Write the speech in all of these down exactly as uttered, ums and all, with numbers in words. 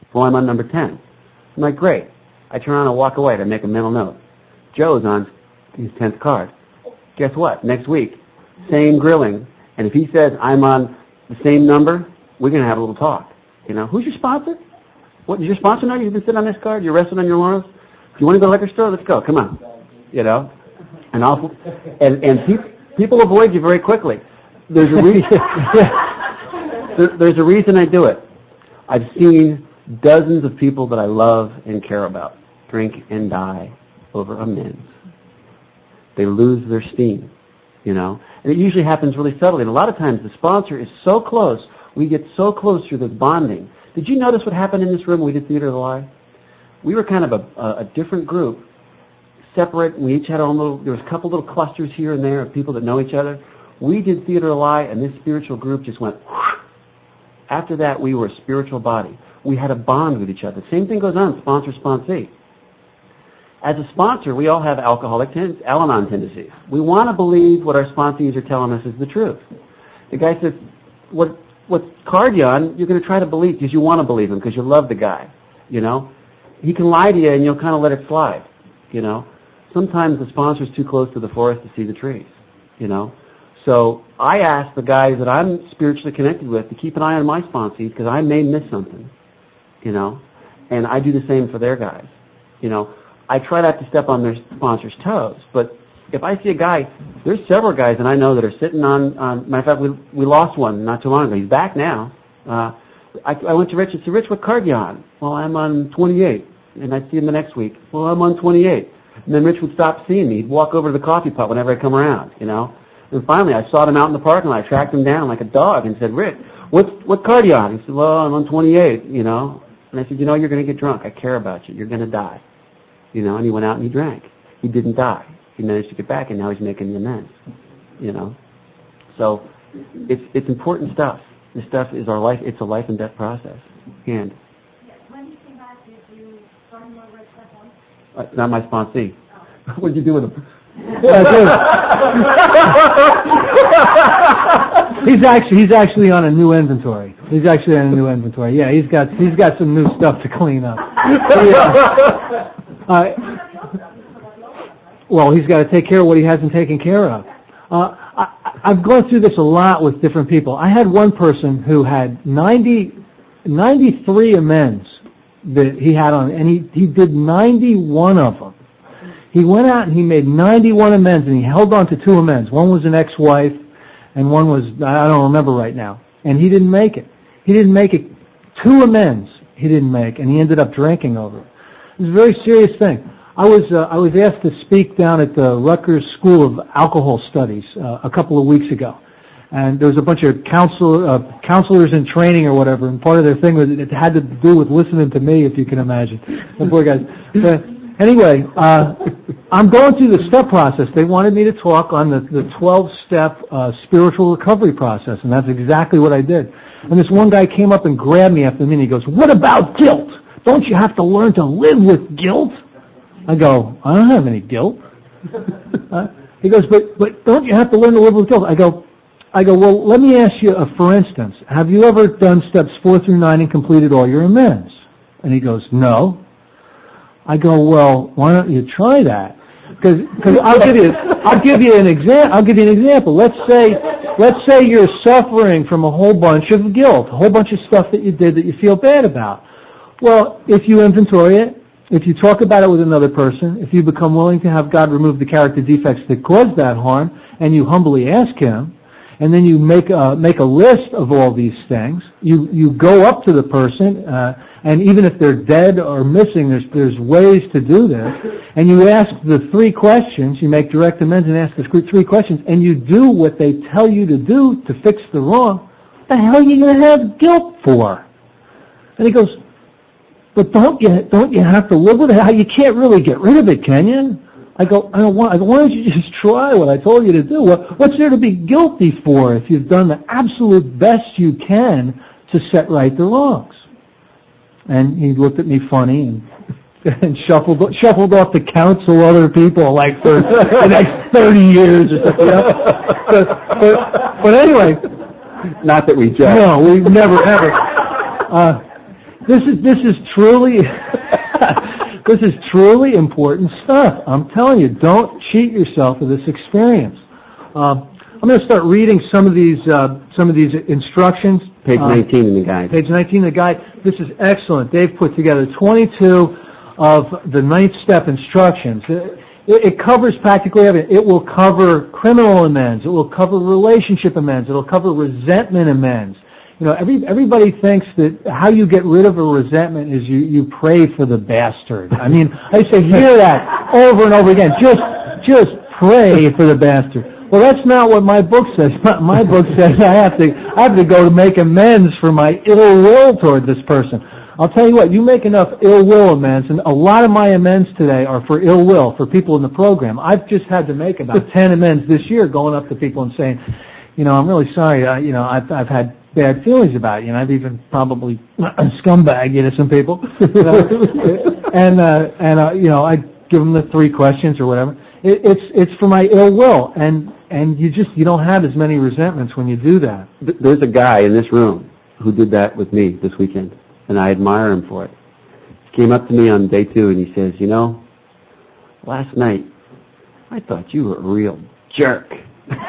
Well, I'm on number ten. I'm like, great. I turn around and walk away to make a mental note. Joe's on his tenth card. Guess what? Next week, same grilling. And if he says I'm on the same number, we're going to have a little talk. You know, who's your sponsor? What, is your sponsor now? You've been sitting on this card? You're resting on your laurels? Do you want to go to the liquor store? Let's go. Come on. You know? And awful, and, and pe- people avoid you very quickly. There's a reason. there, there's a reason I do it. I've seen dozens of people that I love and care about drink and die over amends. They lose their steam, you know. And it usually happens really subtly. And a lot of times the sponsor is so close, we get so close through this bonding. Did you notice what happened in this room when we did Theater of the Lie? We were kind of a, a, a different group. Separate. We each had our own little, there was a couple little clusters here and there of people that know each other. We did Theater of the Lie, and this spiritual group just went whoosh. After that, we were a spiritual body. We had a bond with each other. Same thing goes on, sponsor-sponsee. As a sponsor, we all have alcoholic ten- Al-Anon tendencies. We want to believe what our sponsees are telling us is the truth. The guy says, what, what card you on, you're going to try to believe because you want to believe him, because you love the guy, you know. He can lie to you, and you'll kind of let it slide, you know. Sometimes the sponsor's too close to the forest to see the trees, you know. So I ask the guys that I'm spiritually connected with to keep an eye on my sponsees because I may miss something, you know. And I do the same for their guys, you know. I try not to step on their sponsors' toes, but if I see a guy, there's several guys that I know that are sitting on, on matter of fact, we, we lost one not too long ago. He's back now. Uh, I, I went to Rich and said, Rich, what card you on? Well, I'm on twenty-eight. And I'd see him the next week. Well, I'm on twenty-eight. And then Rich would stop seeing me. He'd walk over to the coffee pot whenever I come around, you know. And finally, I sought him out in the parking lot. I tracked him down like a dog and said, Rich, what, what card are you on? He said, well, I'm on twenty-eight, you know. And I said, you know, you're going to get drunk. I care about you. You're going to die. You know, and he went out and he drank. He didn't die. He managed to get back, and now he's making the amends, you know. So it's it's important stuff. This stuff is our life. It's a life and death process. And when you came back, did you start him over at step one? uh, not my sponsee. Oh. What'd you do with him? he's actually he's actually on a new inventory. He's actually on a new inventory. Yeah, he's got he's got some new stuff to clean up. Yeah. Uh, well, he's got to take care of what he hasn't taken care of. Uh, I, I've gone through this a lot with different people. I had one person who had ninety, ninety-three amends that he had on, and he, he did ninety-one of them. He went out and he made ninety-one amends, and he held on to two amends. One was an ex-wife, and one was, I don't remember right now. And he didn't make it. He didn't make it. Two amends he didn't make, and he ended up drinking over it. It was a very serious thing. I was uh, I was asked to speak down at the Rutgers School of Alcohol Studies uh, a couple of weeks ago, and there was a bunch of counselor, uh, counselors in training or whatever, and part of their thing was it had to do with listening to me, if you can imagine. The poor guys. But anyway, uh, I'm going through the step process. They wanted me to talk on the, the twelve-step uh, spiritual recovery process, and that's exactly what I did. And this one guy came up and grabbed me after the meeting. He goes, "What about guilt? Don't you have to learn to live with guilt?" I go, "I don't have any guilt." uh, he goes, but but don't you have to learn to live with guilt? I go, I go, well, let me ask you, a, for instance, have you ever done steps four through nine and completed all your amends? And he goes, no. I go, well, why don't you try that? Because I'll give you I'll give you an example. I'll give you an example. Let's say let's say you're suffering from a whole bunch of guilt, a whole bunch of stuff that you did that you feel bad about. Well, if you inventory it, if you talk about it with another person, if you become willing to have God remove the character defects that caused that harm, and you humbly ask Him, and then you make a, make a list of all these things, you, you go up to the person, uh, and even if they're dead or missing, there's, there's ways to do this, and you ask the three questions, you make direct amends and ask the three questions, and you do what they tell you to do to fix the wrong, what the hell are you going to have guilt for? And he goes, but don't you don't you have to live with it? You can't really get rid of it, can you? I go, I don't want. I go, why don't you just try what I told you to do? What, what's there to be guilty for if you've done the absolute best you can to set right the wrongs? And he looked at me funny and, and shuffled shuffled off to counsel other people like for the next thirty years or something. You know? but, but, but anyway, not that we judge. No, we never ever. Uh, this is this is truly this is truly important stuff. I'm telling you, don't cheat yourself of this experience. Um, I'm going to start reading some of these uh, some of these instructions. Page Uh, nineteen in the guide. Page nineteen in the guide. This is excellent. They've put together twenty-two of the ninth step instructions. It, it covers practically everything. It will cover criminal amends. It will cover relationship amends. It will cover resentment amends. You know, every, everybody thinks that how you get rid of a resentment is you, you pray for the bastard. I mean, I used to hear that over and over again. Just, just pray for the bastard. Well, that's not what my book says. My book says I have to, I have to go to make amends for my ill will toward this person. I'll tell you what, you make enough ill will amends, and a lot of my amends today are for ill will, for people in the program. I've just had to make about ten amends this year, going up to people and saying, you know, I'm really sorry, uh, you know, I've, I've had bad feelings about you, and I've even probably scumbagged you to some people. You know? and, uh, and uh, you know, I give them the three questions or whatever. It, it's, it's for my ill will, and, and you just, you don't have as many resentments when you do that. There's a guy in this room who did that with me this weekend, and I admire him for it. He came up to me on day two, and he says, you know, last night, I thought you were a real jerk.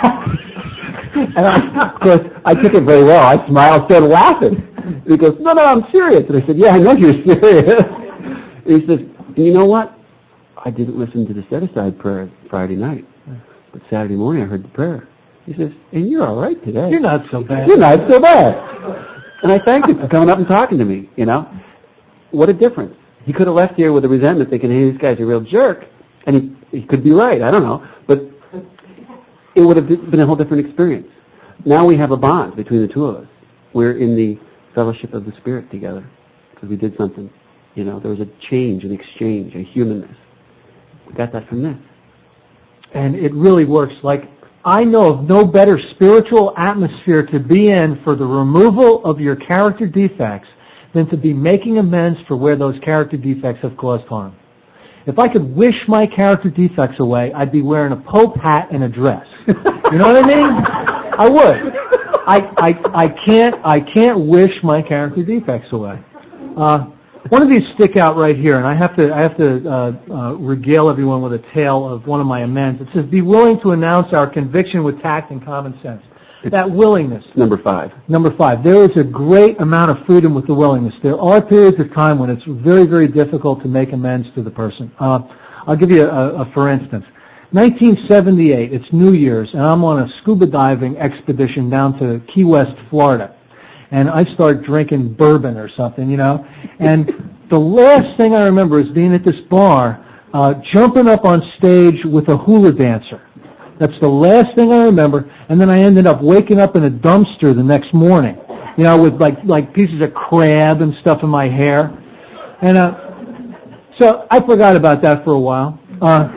And I, of course, I took it very well. I smiled, started laughing. He goes, no, no, I'm serious. And I said, yeah, I know you're serious. And he says, and you know what? I didn't listen to the set-aside prayer Friday night, but Saturday morning I heard the prayer. He says, and you're all right today. You're not so bad. You're not so bad. And I thanked him for coming up and talking to me, you know. What a difference. He could have left here with a resentment thinking, hey, this guy's a real jerk. And he, he could be right, I don't know. But it would have been a whole different experience. Now we have a bond between the two of us. We're in the fellowship of the Spirit together because we did something. You know, there was a change, an exchange, a humanness. We got that from this. And it really works. Like, I know of no better spiritual atmosphere to be in for the removal of your character defects than to be making amends for where those character defects have caused harm. If I could wish my character defects away, I'd be wearing a Pope hat and a dress. You know what I mean? I would. I, I, I can't, I can't wish my character defects away. Uh, one of these stick out right here, and I have to, I have to uh, uh, regale everyone with a tale of one of my amends. It says, be willing to announce our conviction with tact and common sense. That willingness. Number five. Number five. There is a great amount of freedom with the willingness. There are periods of time when it's very, very difficult to make amends to the person. Uh, I'll give you a, a for instance. nineteen seventy-eight, it's New Year's, and I'm on a scuba diving expedition down to Key West, Florida. And I start drinking bourbon or something, you know. And the last thing I remember is being at this bar, uh, jumping up on stage with a hula dancer. That's the last thing I remember. And then I ended up waking up in a dumpster the next morning, you know, with like like pieces of crab and stuff in my hair. And uh, so I forgot about that for a while. Uh,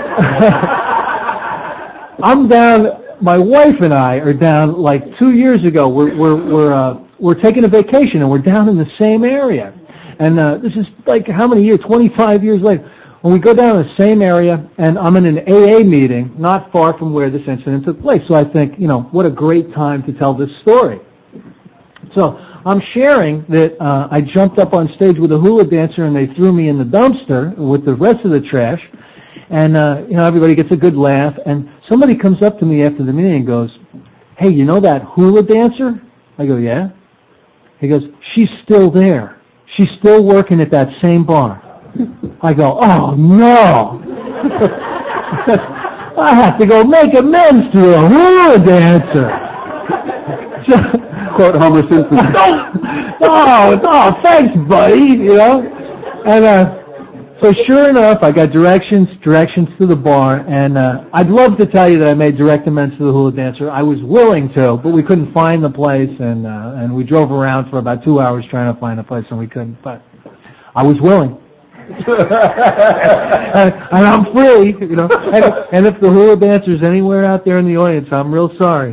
I'm down. My wife and I are down like two years ago. We're we're we're uh, we're taking a vacation and we're down in the same area. And uh, this is like how many years? twenty-five years later. When we go down in the same area, and I'm in an A A meeting not far from where this incident took place. So I think, you know, what a great time to tell this story. So I'm sharing that uh, I jumped up on stage with a hula dancer and they threw me in the dumpster with the rest of the trash. And, uh, you know, everybody gets a good laugh. And somebody comes up to me after the meeting and goes, hey, you know that hula dancer? I go, yeah. He goes, she's still there. She's still working at that same bar. I go, oh no! I have to go make amends to a hula dancer. Quote Homer Simpson. oh, oh, thanks, buddy. You know, and uh, so sure enough, I got directions, directions to the bar, and uh, I'd love to tell you that I made direct amends to the hula dancer. I was willing to, but we couldn't find the place, and uh, and we drove around for about two hours trying to find the place, and we couldn't. But I was willing. and, and I'm free, you know. And, and if the hula dancer's anywhere out there in the audience, I'm real sorry.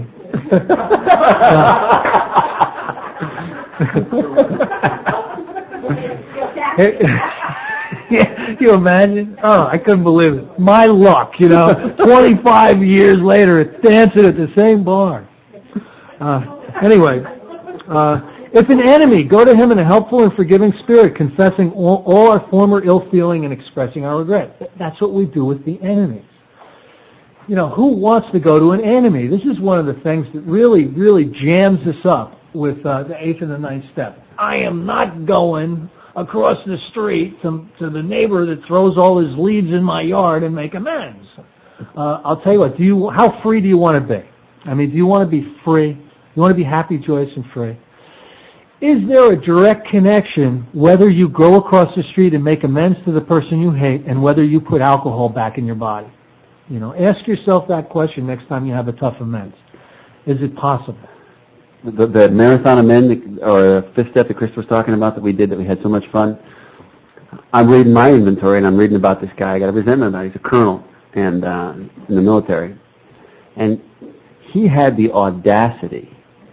Yeah, you imagine? Oh, I couldn't believe it. My luck, you know. twenty-five years later, it's dancing at the same bar. Uh, anyway, uh, If an enemy, go to him in a helpful and forgiving spirit, confessing all, all our former ill feeling and expressing our regret. That's what we do with the enemy. You know, who wants to go to an enemy? This is one of the things that really, really jams us up with uh, the eighth and the ninth step. I am not going across the street to, to the neighbor that throws all his leaves in my yard and make amends. Uh, I'll tell you what, do you, how free do you want to be? I mean, do you want to be free? You want to be happy, joyous, and free? Is there a direct connection whether you go across the street and make amends to the person you hate and whether you put alcohol back in your body? You know, ask yourself that question next time you have a tough amends. Is it possible? The, the marathon amend, or fifth step that Chris was talking about that we did, that we had so much fun. I'm reading my inventory, and I'm reading about this guy. I got a resentment about it. He's a colonel and uh, in the military. And he had the audacity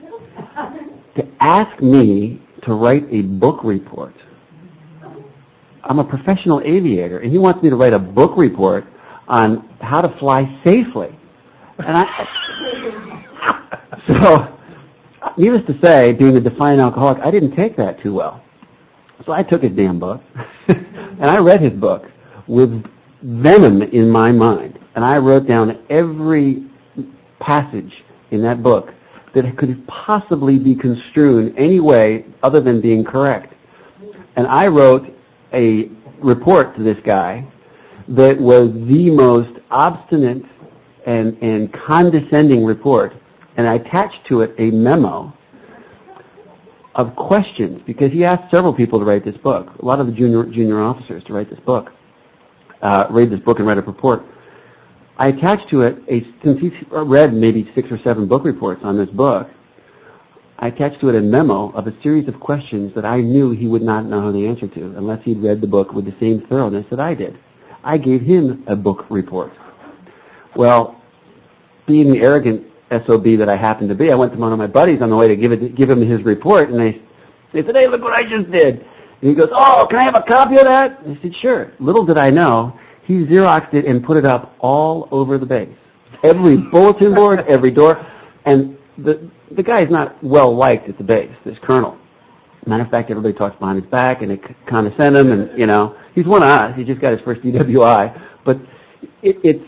to ask me to write a book report. I'm a professional aviator, and he wants me to write a book report on how to fly safely. And I, so, needless to say, being a defiant alcoholic, I didn't take that too well. So I took his damn book, and I read his book with venom in my mind. And I wrote down every passage in that book that could possibly be construed any way other than being correct. And I wrote a report to this guy that was the most obstinate and, and condescending report. And I attached to it a memo of questions, because he asked several people to write this book, a lot of the junior junior officers to write this book, uh, read this book and write a report. I attached to it, a, since he's read maybe six or seven book reports on this book, I attached to it a memo of a series of questions that I knew he would not know the answer to unless he'd read the book with the same thoroughness that I did. I gave him a book report. Well, being the arrogant S O B that I happened to be, I went to one of my buddies on the way to give it, give him his report, and they, they said, "Hey, look what I just did." And he goes, "Oh, can I have a copy of that?" And I said, "Sure." Little did I know, he Xeroxed it and put it up all over the base. Every bulletin board, every door. And the the guy's not well liked at the base, this colonel. Matter of fact, everybody talks behind his back, and they condescend him, and, you know, he's one of us. He just got his first D W I. But it, it's,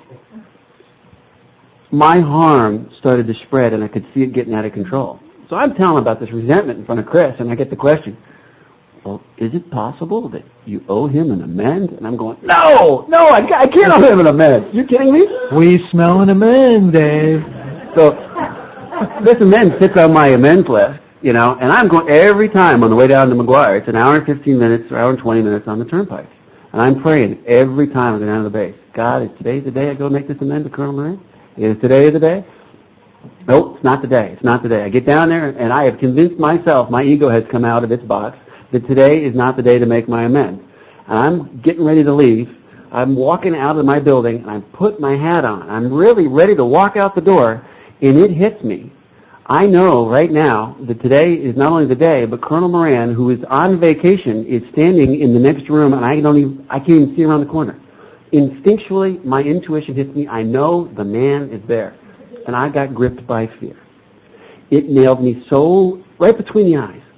my harm started to spread, and I could see it getting out of control. So I'm telling about this resentment in front of Chris, and I get the question, "Well, is it possible that you owe him an amend?" And I'm going, no, no, I, I can't owe him an amend. You kidding me? We smell an amend, Dave. So this amend sits on my amends list, you know, and I'm going every time on the way down to McGuire. It's an hour and fifteen minutes, or hour and twenty minutes on the turnpike. And I'm praying every time I go down to the base. God, is today the day I go make this amend to Colonel Moran? Is today the day? Nope, it's not the day. It's not the day. I get down there, and I have convinced myself, my ego has come out of its box, that today is not the day to make my amend. And I'm getting ready to leave. I'm walking out of my building, and I put my hat on. I'm really ready to walk out the door, and it hits me. I know right now that today is not only the day, but Colonel Moran, who is on vacation, is standing in the next room, and I don't even, I can't even see around the corner. Instinctually, my intuition hits me. I know the man is there. And I got gripped by fear. It nailed me so right between the eyes.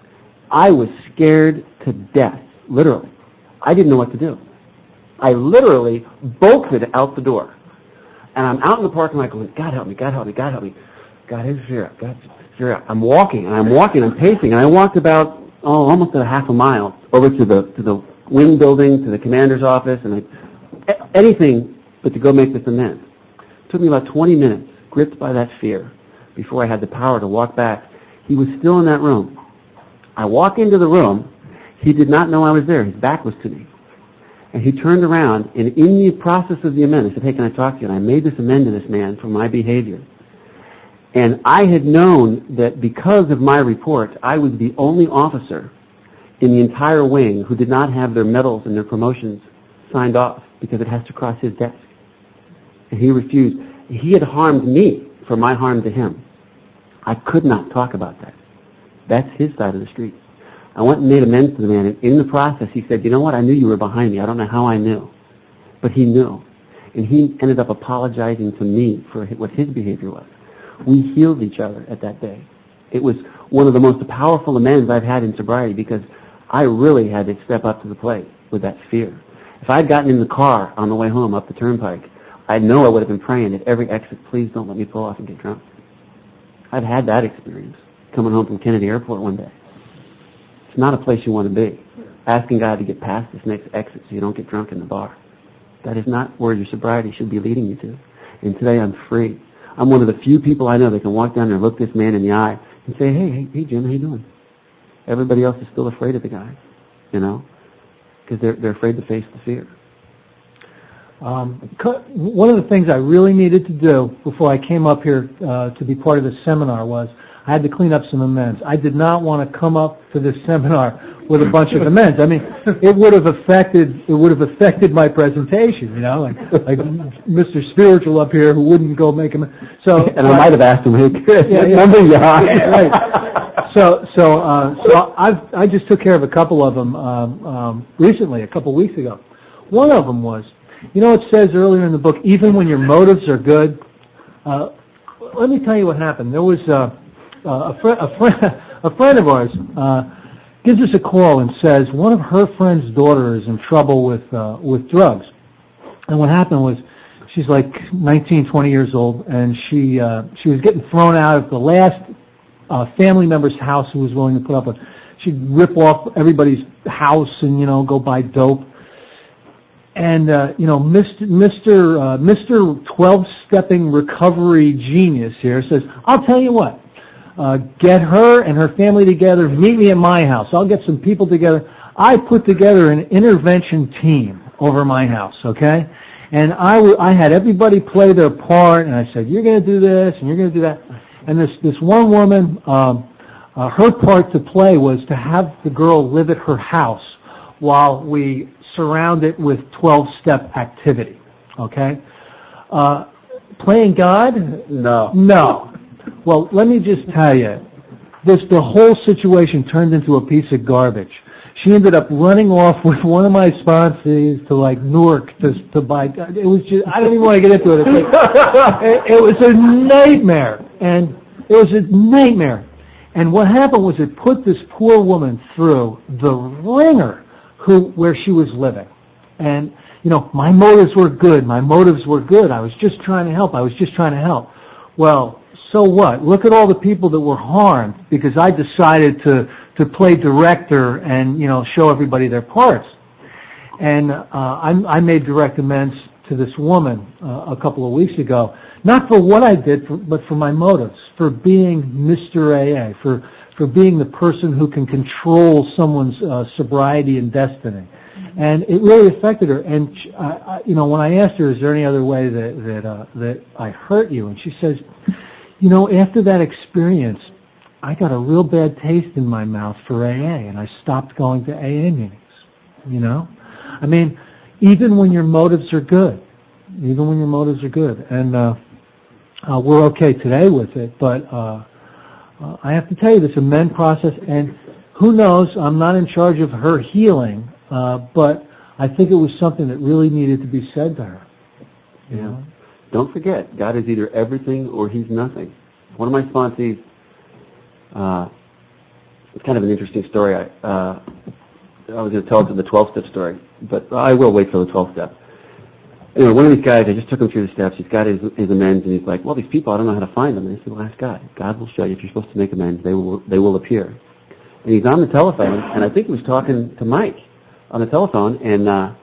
I was scared to death, literally. I didn't know what to do. I literally bolted out the door. And I'm out in the parking lot going, God help me, God help me, God help me. God, here's fear up, God, fear up. I'm walking, and I'm walking, I'm pacing, and I walked about, oh, almost a half a mile over to the to the wing building, to the commander's office, and I, anything but to go make this amends. It took me about twenty minutes, gripped by that fear, before I had the power to walk back. He was still in that room. I walk into the room. He did not know I was there. His back was to me. And he turned around, and in the process of the amend, I said, "Hey, can I talk to you?" And I made this amend to this man for my behavior. And I had known that because of my report, I was the only officer in the entire wing who did not have their medals and their promotions signed off, because it has to cross his desk. And he refused. He had harmed me for my harm to him. I could not talk about that. That's his side of the street. I went and made amends to the man, and in the process he said, "You know what, I knew you were behind me. I don't know how I knew." But he knew. And he ended up apologizing to me for what his behavior was. We healed each other at that day. It was one of the most powerful amends I've had in sobriety because I really had to step up to the plate with that fear. If I'd gotten in the car on the way home up the turnpike, I know I would have been praying at every exit, please don't let me pull off and get drunk. I've had that experience coming home from Kennedy Airport one day. It's not a place you want to be. Asking God to get past this next exit so you don't get drunk in the bar. That is not where your sobriety should be leading you to. And today I'm free. I'm one of the few people I know that can walk down there and look this man in the eye and say, hey, hey, hey, Jim, how you doing? Everybody else is still afraid of the guy, you know, because they're, they're afraid to face the fear. Um, one of the things I really needed to do before I came up here uh, to be part of this seminar was I had to clean up some amends. I did not want to come up to this seminar with a bunch of amends. I mean, it would have affected it would have affected my presentation, you know, like, like Mister Spiritual up here who wouldn't go make amends. So, and I might have asked him, hey, Chris, yeah, yeah. remember you? Right. So, so, uh, so I've, I just took care of a couple of them um, um, recently, a couple weeks ago. One of them was, you know, it says earlier in the book, even when your motives are good. Uh, let me tell you what happened. There was uh, a, fr- a, fr- a friend of ours uh, gives us a call and says one of her friend's daughter is in trouble with uh, with drugs. And what happened was she's like nineteen, twenty years old, and she uh, she was getting thrown out of the last uh, family member's house who was willing to put up with. She'd rip off everybody's house and, you know, go buy dope. And, uh, you know, Mister Mister Uh, Mister twelve-stepping recovery genius here says, I'll tell you what, uh, get her and her family together, meet me at my house. I'll get some people together. I put together an intervention team over my house, okay? And I, w- I had everybody play their part, and I said, you're going to do this, and you're going to do that. And this, this one woman, um, uh, her part to play was to have the girl live at her house while we surround it with twelve-step activity, okay? Uh, playing God? No. No. Well, let me just tell you, this the whole situation turned into a piece of garbage. She ended up running off with one of my sponsors to like Newark to, to buy. It was just, I don't even want to get into it. It's like, it, it was a nightmare, and it was a nightmare. And what happened was it put this poor woman through the ringer who where she was living. And, you know, my motives were good. My motives were good. I was just trying to help. I was just trying to help. Well, so what? Look at all the people that were harmed because I decided to, to play director and, you know, show everybody their parts. And uh, I, I made direct amends to this woman uh, a couple of weeks ago, not for what I did, for, but for my motives, for being Mister A A, for, for being the person who can control someone's uh, sobriety and destiny. And it really affected her. And, she, I, I, you know, when I asked her, is there any other way that, that, uh, that I hurt you? And she says, you know, after that experience, I got a real bad taste in my mouth for A A, and I stopped going to A A meetings, you know? I mean, even when your motives are good, even when your motives are good. And uh, uh, we're okay today with it, but uh, uh, I have to tell you, this amend process, and who knows, I'm not in charge of her healing, uh, but I think it was something that really needed to be said to her. You Yeah. know? Don't forget, God is either everything or he's nothing. One of my sponsees, uh, it's kind of an interesting story. I, uh, I was going to tell it the twelve-step story, but I will wait for the twelve-step. Anyway, one of these guys, I just took him through the steps. He's got his, his amends, and he's like, well, these people, I don't know how to find them. And I said, well, ask God. God will show you. If you're supposed to make amends, they will, they will appear. And he's on the telephone, and I think he was talking to Mike on the telephone, and uh,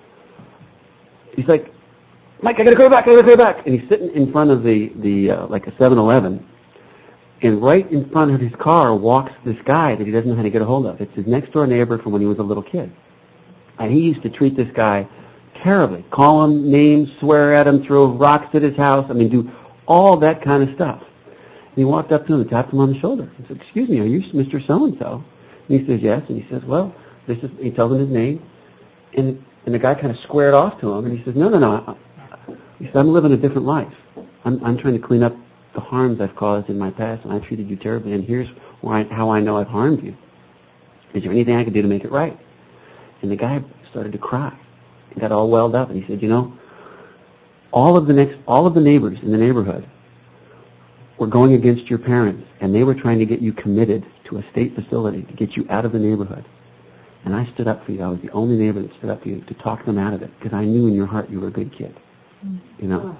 he's like, Mike, I got to call you back, I got to call you back. And he's sitting in front of the, the uh, like a seven eleven, and right in front of his car walks this guy that he doesn't know how to get a hold of. It's his next-door neighbor from when he was a little kid. And he used to treat this guy terribly, call him names, swear at him, throw rocks at his house, I mean, do all that kind of stuff. And he walked up to him and tapped him on the shoulder. He said, excuse me, are you Mister So-and-so? And he says, yes. And he says, well, this is, he tells him his name. And, and the guy kind of squared off to him, and he says, no, no, no. He said, I'm living a different life. I'm, I'm trying to clean up the harms I've caused in my past, and I treated you terribly, and here's why, how I know I've harmed you. Is there anything I can do to make it right? And the guy started to cry. He got all welled up, and he said, you know, all of the next, all of the neighbors in the neighborhood were going against your parents, and they were trying to get you committed to a state facility to get you out of the neighborhood. And I stood up for you. I was the only neighbor that stood up for you to talk them out of it, because I knew in your heart you were a good kid. You know?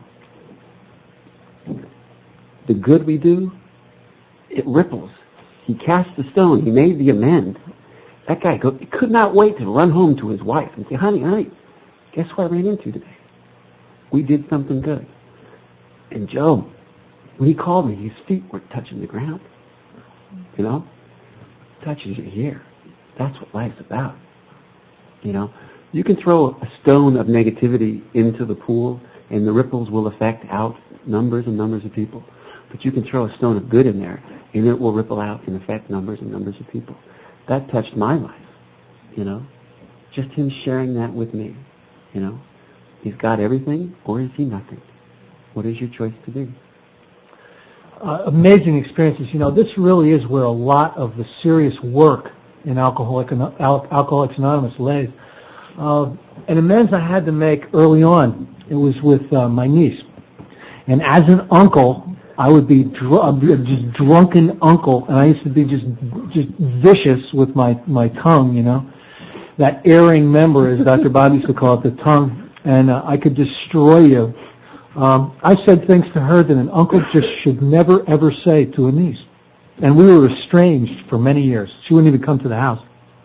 The good we do, it ripples. He cast the stone. He made the amend. That guy go, he could not wait to run home to his wife and say, honey, honey, guess what I ran into today? We did something good. And Joe, when he called me, his feet were touching the ground. You know? Touches your here. That's what life's about. You know? You can throw a stone of negativity into the pool, and the ripples will affect out numbers and numbers of people. But you can throw a stone of good in there, and it will ripple out and affect numbers and numbers of people. That touched my life, you know? Just him sharing that with me, you know? He's got everything, or is he nothing? What is your choice to be? Uh, amazing experiences. You know, this really is where a lot of the serious work in Alcoholic, Al- Alcoholics Anonymous lays. Uh, an amends I had to make early on, it was with uh, my niece. And as an uncle, I would be dr- just drunken uncle, and I used to be just just vicious with my, my tongue, you know. That erring member, as Doctor Bob used to call it, the tongue, and uh, I could destroy you. Um, I said things to her that an uncle just should never, ever say to a niece. And we were estranged for many years. She wouldn't even come to the house.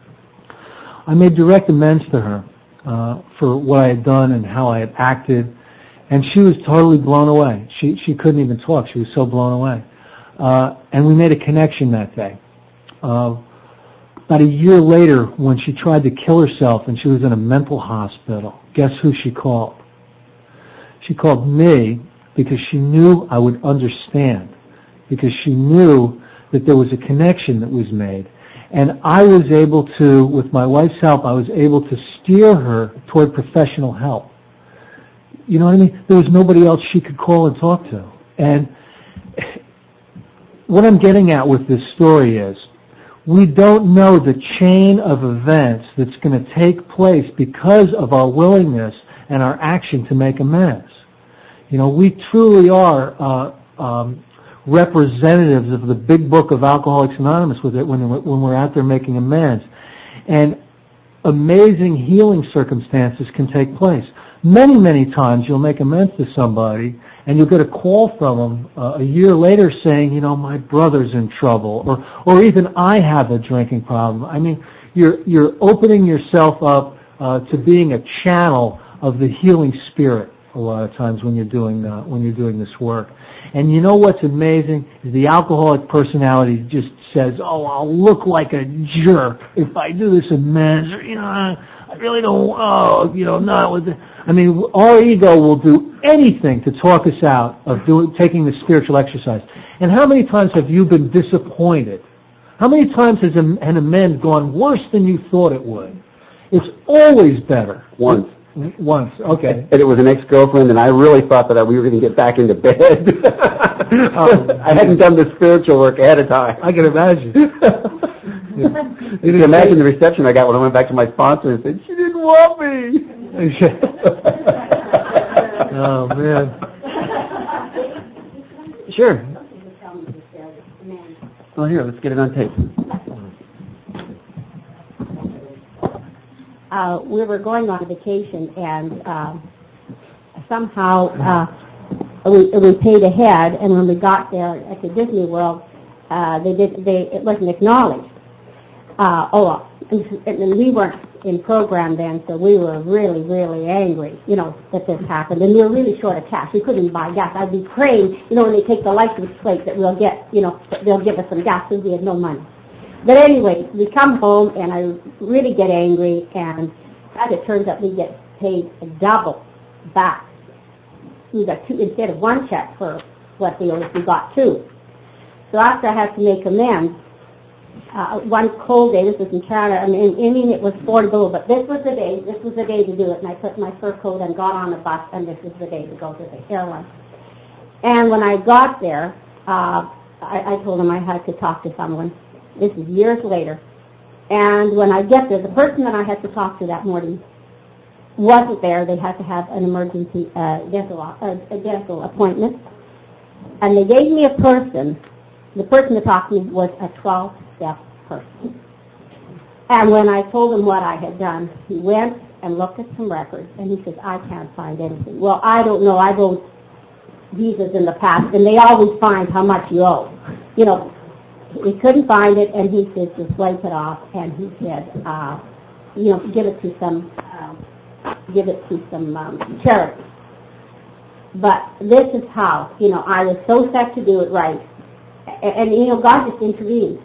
I made direct amends to her uh, for what I had done and how I had acted, and she was totally blown away. She she couldn't even talk. She was so blown away. Uh, and we made a connection that day. Uh, about a year later, when she tried to kill herself and she was in a mental hospital, guess who she called? She called me because she knew I would understand, because she knew that there was a connection that was made. And I was able to, with my wife's help, I was able to steer her toward professional help. You know what I mean? There was nobody else she could call and talk to. And what I'm getting at with this story is, we don't know the chain of events that's going to take place because of our willingness and our action to make amends. You know, we truly are uh, um, representatives of the big book of Alcoholics Anonymous with it when, when we're out there making amends. And amazing healing circumstances can take place. Many, many times you'll make amends to somebody and you'll get a call from them uh, a year later saying, you know, my brother's in trouble, or, or even I have a drinking problem. I mean, you're, you're opening yourself up uh, to being a channel of the healing spirit a lot of times when you're doing uh, when you're doing this work. And you know what's amazing is the alcoholic personality just says, "Oh, I'll look like a jerk if I do this amends." Or, you know, I really don't. Oh, you know, not with. The, I mean, our ego will do anything to talk us out of doing taking the spiritual exercise. And how many times have you been disappointed? How many times has an amend gone worse than you thought it would? It's always better. Once. Once, okay. And it was an ex-girlfriend, and I really thought that we were going to get back into bed. um, I hadn't done the spiritual work ahead of time. I can imagine. You can imagine the reception I got when I went back to my sponsor and said, she didn't want me. Oh, man. Sure. Well, here, let's get it on tape. Uh, we were going on vacation, and uh, somehow uh, we, we paid ahead. And when we got there at the Disney World, uh, they did they it wasn't acknowledged. Uh, oh, and, and we weren't in program then, so we were really, really angry, you know, that this happened. And we were really short of cash. We couldn't even buy gas. I'd be praying, you know, when they take the license plate that we'll get, you know, that they'll give us some gas because we had no money. But anyway, we come home, and I really get angry, and as it turns out, we get paid double back. We got two, instead of one check for what they owed us, we got two. So after I had to make amends, uh, one cold day, this was in Canada, I mean, I mean, it was forty below, but this was the day, this was the day to do it, and I put my fur coat and got on the bus, and this was the day to go to the airline. And when I got there, uh, I, I told them I had to talk to someone. This is years later. And when I get there, the person that I had to talk to that morning wasn't there. They had to have an emergency uh, dental, uh, a dental appointment. And they gave me a person. The person that talked to me was a twelve-step person. And when I told him what I had done, he went and looked at some records, and he says, I can't find anything. Well, I don't know. I wrote visas in the past, and they always find how much you owe. You know, he couldn't find it, and he said, just wipe it off, and he said, uh, you know, give it to some, uh, give it to some um, charity. But this is how, you know, I was so set to do it right. And, and you know, God just intervened.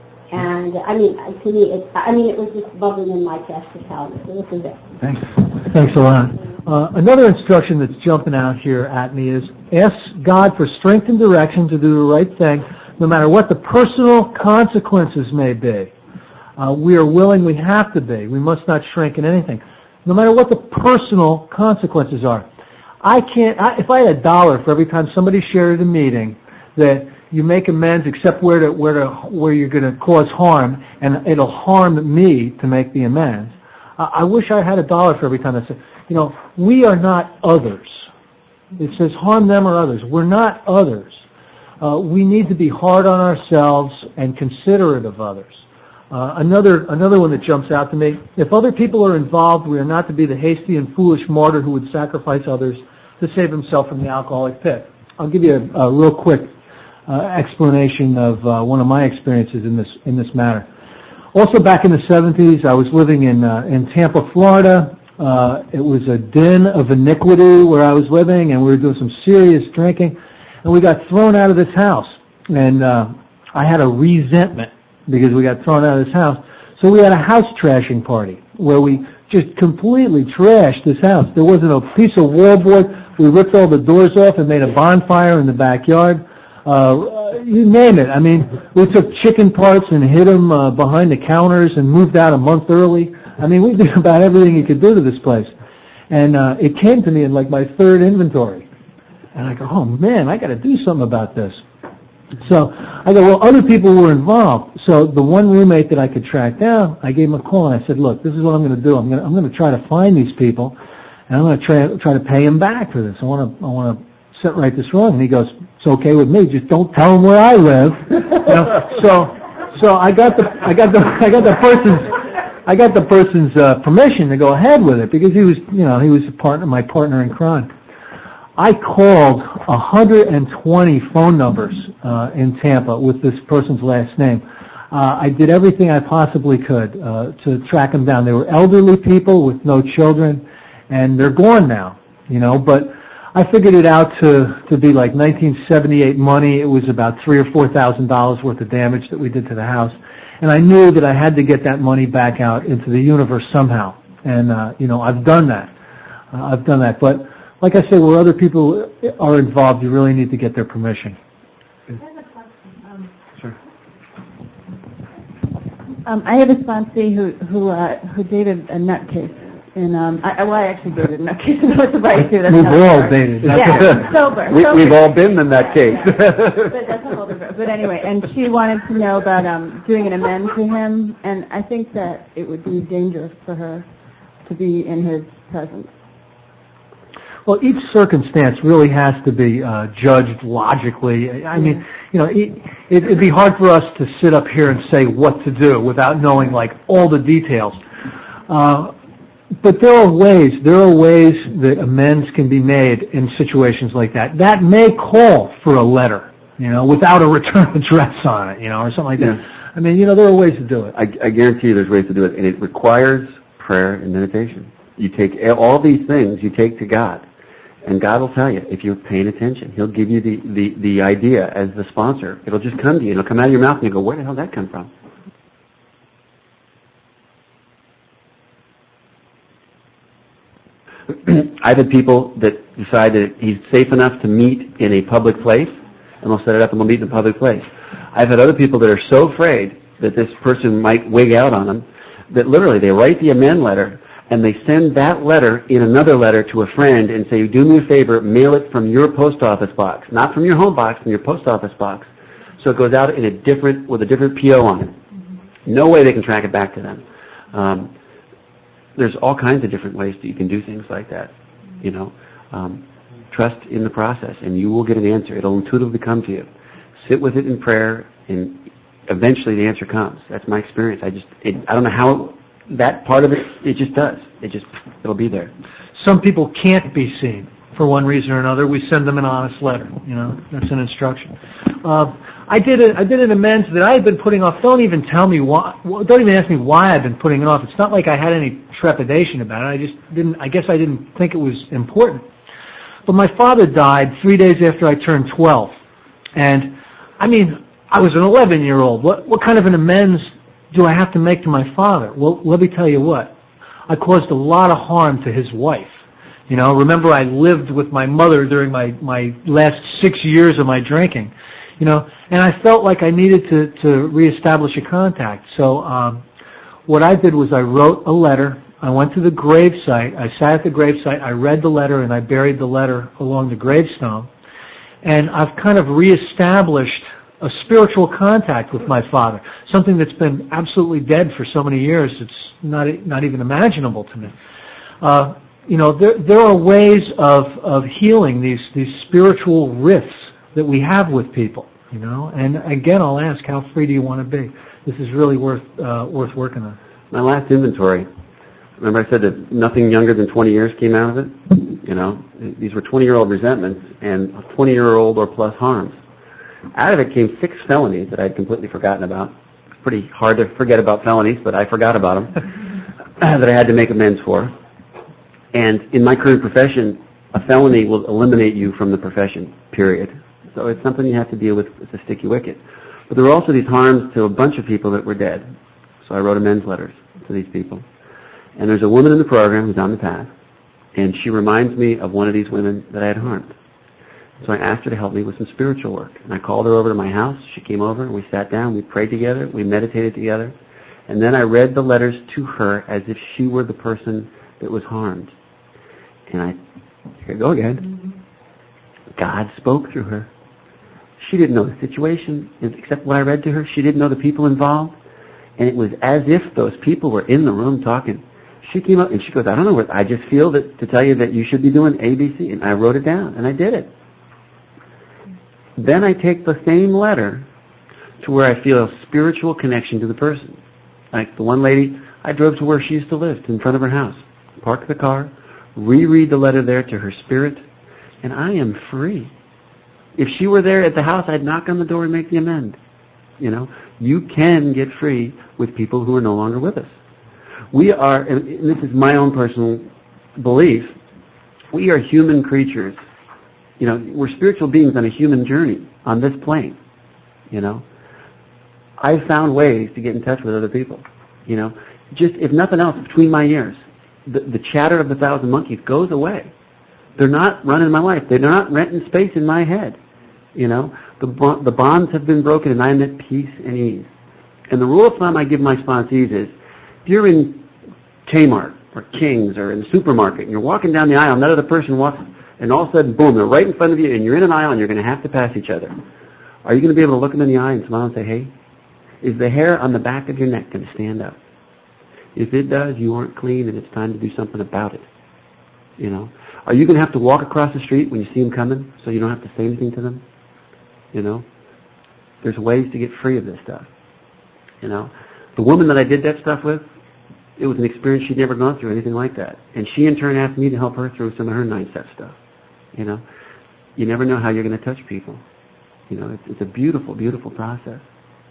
And, I mean, to me, it, I mean, it was just bubbling in my chest to tell you. So this is it. Thanks. Thanks a lot. Uh, another instruction that's jumping out here at me is ask God for strength and direction to do the right thing, no matter what the personal consequences may be. Uh, we are willing, we have to be. We must not shrink in anything, no matter what the personal consequences are. I can't, I, if I had a dollar for every time somebody shared at a meeting that you make amends except where to, where to, where you're going to cause harm, and it'll harm me to make the amends. Uh, I wish I had a dollar for every time I said, you know, we are not others. It says harm them or others. We're not others. Uh, we need to be hard on ourselves and considerate of others. Uh, another another one that jumps out to me, if other people are involved, we are not to be the hasty and foolish martyr who would sacrifice others to save himself from the alcoholic pit. I'll give you a, a real quick uh, explanation of uh, one of my experiences in this in this matter. Also back in the seventies, I was living in uh, in Tampa, Florida. Uh, it was a den of iniquity where I was living, and we were doing some serious drinking, and we got thrown out of this house. And uh, I had a resentment because we got thrown out of this house. So we had a house trashing party where we just completely trashed this house. There wasn't a piece of wallboard. We ripped all the doors off and made a bonfire in the backyard. Uh, you name it. I mean, we took chicken parts and hid them uh, behind the counters and moved out a month early. I mean, we did about everything you could do to this place. And uh, it came to me in like my third inventory. And I go, oh man, I got to do something about this. So I go, well, other people were involved. So the one roommate that I could track down, I gave him a call and I said, look, this is what I'm going to do. I'm going to, I'm going to try to find these people, and I'm going to try try to pay them back for this. I want to I want to set right this wrong. And he goes, it's okay with me. Just don't tell them where I live. You know? So so I got the I got the I got the person's I got the person's uh, permission to go ahead with it because he was you know he was a partner my partner in crime. I called one hundred twenty phone numbers uh, in Tampa with this person's last name. Uh, I did everything I possibly could uh, to track them down. They were elderly people with no children, and they're gone now, you know. But I figured it out to, to be like nineteen seventy-eight money. It was about three or four thousand dollars worth of damage that we did to the house, and I knew that I had to get that money back out into the universe somehow. And uh, you know, I've done that. Uh, I've done that, but. Like I said, where other people are involved, you really need to get their permission. I have a question. Um, Sure. Um, I have a sponsee who who uh, who dated a nutcase, and um, I, well, I actually dated a nutcase. That's right too. That's We've another all story. dated. Yeah, sober. We, sober. we've all been in that case. but that's a whole different. But anyway, and she wanted to know about um, doing an amends to him, and I think that it would be dangerous for her to be in his presence. Well, each circumstance really has to be uh, judged logically. I mean, you know, it, it'd be hard for us to sit up here and say what to do without knowing like all the details. Uh, but there are ways. There are ways that amends can be made in situations like that. That may call for a letter, you know, without a return address on it, you know, or something like that. Yeah. I mean, you know, there are ways to do it. I, I guarantee you there's ways to do it, and it requires prayer and meditation. You take all these things, you take to God. And God will tell you if you're paying attention. He'll give you the, the, the idea as the sponsor. It'll just come to you. It'll come out of your mouth and you go, where the hell did that come from? I've had people that decide that he's safe enough to meet in a public place, and they'll set it up and they'll meet in a public place. I've had other people that are so afraid that this person might wig out on them that literally they write the amend letter and they send that letter in another letter to a friend and say, do me a favor, mail it from your post office box. Not from your home box, from your post office box. So it goes out in a different, with a different P O on it. No way they can track it back to them. Um, there's all kinds of different ways that you can do things like that, you know. Um, Trust in the process, and you will get an answer. It'll intuitively come to you. Sit with it in prayer, and eventually the answer comes. That's my experience. I just, it, I don't know how, that part of it, it just does. It just, it'll be there. Some people can't be seen for one reason or another. We send them an honest letter. You know, that's an instruction. Uh, I did a, I did an amends that I had been putting off. Don't even tell me why. Don't even ask me why I've been putting it off. It's not like I had any trepidation about it. I just didn't. I guess I didn't think it was important. But my father died three days after I turned twelve, and I mean, I was an eleven-year-old. What what kind of an amends do I have to make to my father? Well, let me tell you what. I caused a lot of harm to his wife. You know, remember I lived with my mother during my, my last six years of my drinking, you know, and I felt like I needed to, to reestablish a contact. So um, what I did was I wrote a letter. I went to the gravesite. I sat at the gravesite. I read the letter, and I buried the letter along the gravestone. And I've kind of reestablished a spiritual contact with my father, something that's been absolutely dead for so many years. It's not not even imaginable to me. Uh, You know, there, there are ways of, of healing these, these spiritual rifts that we have with people, you know. And again, I'll ask, how free do you want to be? This is really worth uh, worth working on. My last inventory, remember I said that nothing younger than twenty years came out of it? You know, these were twenty-year-old resentments and twenty-year-old or plus harms. Out of it came six felonies that I'd completely forgotten about. It's pretty hard to forget about felonies, but I forgot about them, that I had to make amends for. And in my current profession, a felony will eliminate you from the profession, period. So it's something you have to deal with with a sticky wicket. But there were also these harms to a bunch of people that were dead. So I wrote amends letters to these people. And there's a woman in the program who's on the path, and she reminds me of one of these women that I had harmed. So I asked her to help me with some spiritual work. And I called her over to my house. She came over, and we sat down. We prayed together. We meditated together. And then I read the letters to her as if she were the person that was harmed. And I, here I go again. God spoke through her. She didn't know the situation, except what I read to her. She didn't know the people involved. And it was as if those people were in the room talking. She came up and she goes, I don't know what, I just feel that to tell you that you should be doing A, B, C. And I wrote it down, and I did it. Then I take the same letter to where I feel a spiritual connection to the person. Like the one lady, I drove to where she used to live, in front of her house. Parked the car, reread the letter there to her spirit, and I am free. If she were there at the house, I'd knock on the door and make the amend. You know, you can get free with people who are no longer with us. We are, and this is my own personal belief, we are human creatures. You know, we're spiritual beings on a human journey on this plane. You know, I've found ways to get in touch with other people. You know, just if nothing else, between my ears. The, the chatter of the thousand monkeys goes away. They're not running my life. They're not renting space in my head. You know, the the bonds have been broken, and I'm at peace and ease. And the rule of thumb I give my sponsees is, if you're in Kmart or King's or in the supermarket, and you're walking down the aisle, and that other person walks, and all of a sudden, boom, they're right in front of you, and you're in an aisle, and you're going to have to pass each other. Are you going to be able to look them in the eye and smile and say, hey? Is the hair on the back of your neck going to stand up? If it does, you aren't clean, and it's time to do something about it. You know, are you going to have to walk across the street when you see them coming, so you don't have to say anything to them? You know, there's ways to get free of this stuff. You know, the woman that I did that stuff with, it was an experience she'd never gone through anything like that, and she in turn asked me to help her through some of her nine-step stuff. You know, you never know how you're going to touch people. You know, it's, it's a beautiful, beautiful process.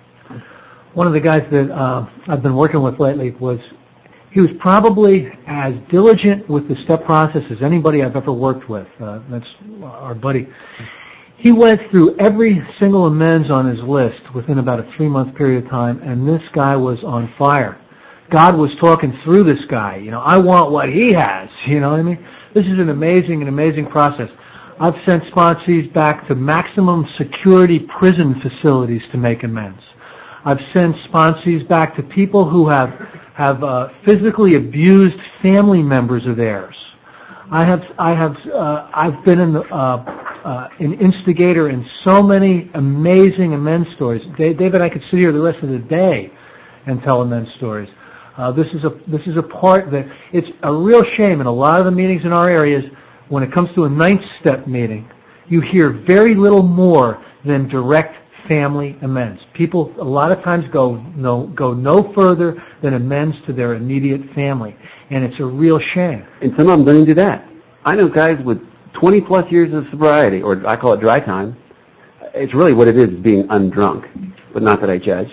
One of the guys that uh, I've been working with lately was, he was probably as diligent with the step process as anybody I've ever worked with. Uh, that's our buddy. He went through every single amends on his list within about a three-month period of time, and this guy was on fire. God was talking through this guy. You know, I want what he has. You know what I mean? This is an amazing, an amazing process. I've sent sponsees back to maximum security prison facilities to make amends. I've sent sponsees back to people who have have uh, physically abused family members of theirs. I have I have uh, I've been in the, uh, uh, an instigator in so many amazing amends stories. David and I could sit here the rest of the day and tell amends stories. Uh, this is a this is a part that it's a real shame in a lot of the meetings in our areas. when it comes to a ninth step meeting, you hear very little more than direct family amends. People a lot of times go no go no further than amends to their immediate family, and it's a real shame. And some of them don't even do that. I know guys with twenty plus years of sobriety, or I call it dry time. It's really what it is, being undrunk, but not that I judge.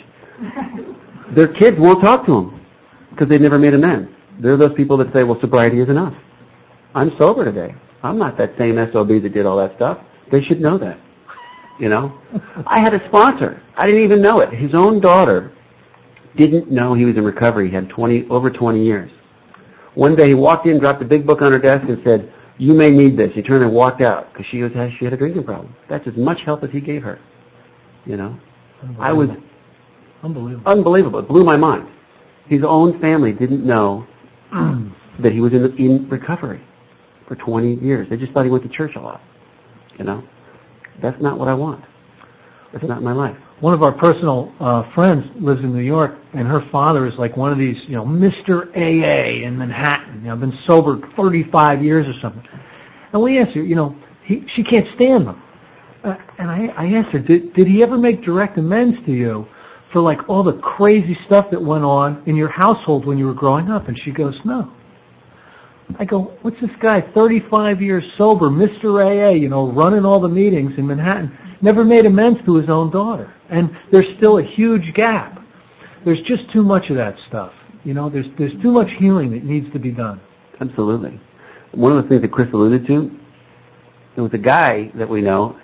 Their kids won't talk to them because they never made amends. They're those people that say, well, sobriety is enough. I'm sober today. I'm not that same S O B that did all that stuff. They should know that. You know? I had a sponsor. I didn't even know it. His own daughter didn't know he was in recovery. He had twenty over twenty years. One day he walked in, dropped a big book on her desk and said, you may need this. He turned and walked out because she, was, she had a drinking problem. That's as much help as he gave her. You know? I was Unbelievable. unbelievable. It blew my mind. His own family didn't know that he was in, in recovery for twenty years. They just thought he went to church a lot. You know? That's not what I want. That's not my life. One of our personal uh, friends lives in New York, and her father is like one of these, you know, Mister A A in Manhattan. You know, been sober thirty-five years or something. And we asked her, you know, he, she can't stand them. Uh, and I, I asked her, did, did he ever make direct amends to you for like all the crazy stuff that went on in your household when you were growing up? And she goes, no. I go, what's this guy, thirty-five years sober, Mister A A, you know, running all the meetings in Manhattan, never made amends to his own daughter. And there's still a huge gap. There's just too much of that stuff. You know, there's there's too much healing that needs to be done. Absolutely. One of the things that Chris alluded to, there was a guy that we know,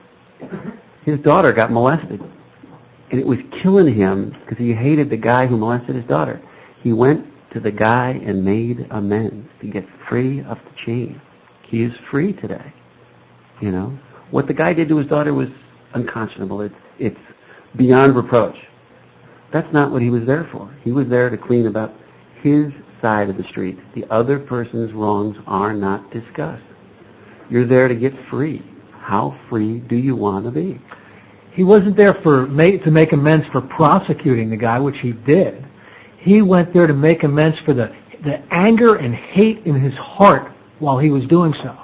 his daughter got molested. And it was killing him because he hated the guy who molested his daughter. He went to the guy and made amends to get free of the chain. He is free today. You know? What the guy did to his daughter was unconscionable. It's, it's beyond reproach. That's not what he was there for. He was there to clean about his side of the street. The other person's wrongs are not discussed. You're there to get free. How free do you want to be? He wasn't there for to make amends for prosecuting the guy, which he did. He went there to make amends for the the anger and hate in his heart while he was doing so.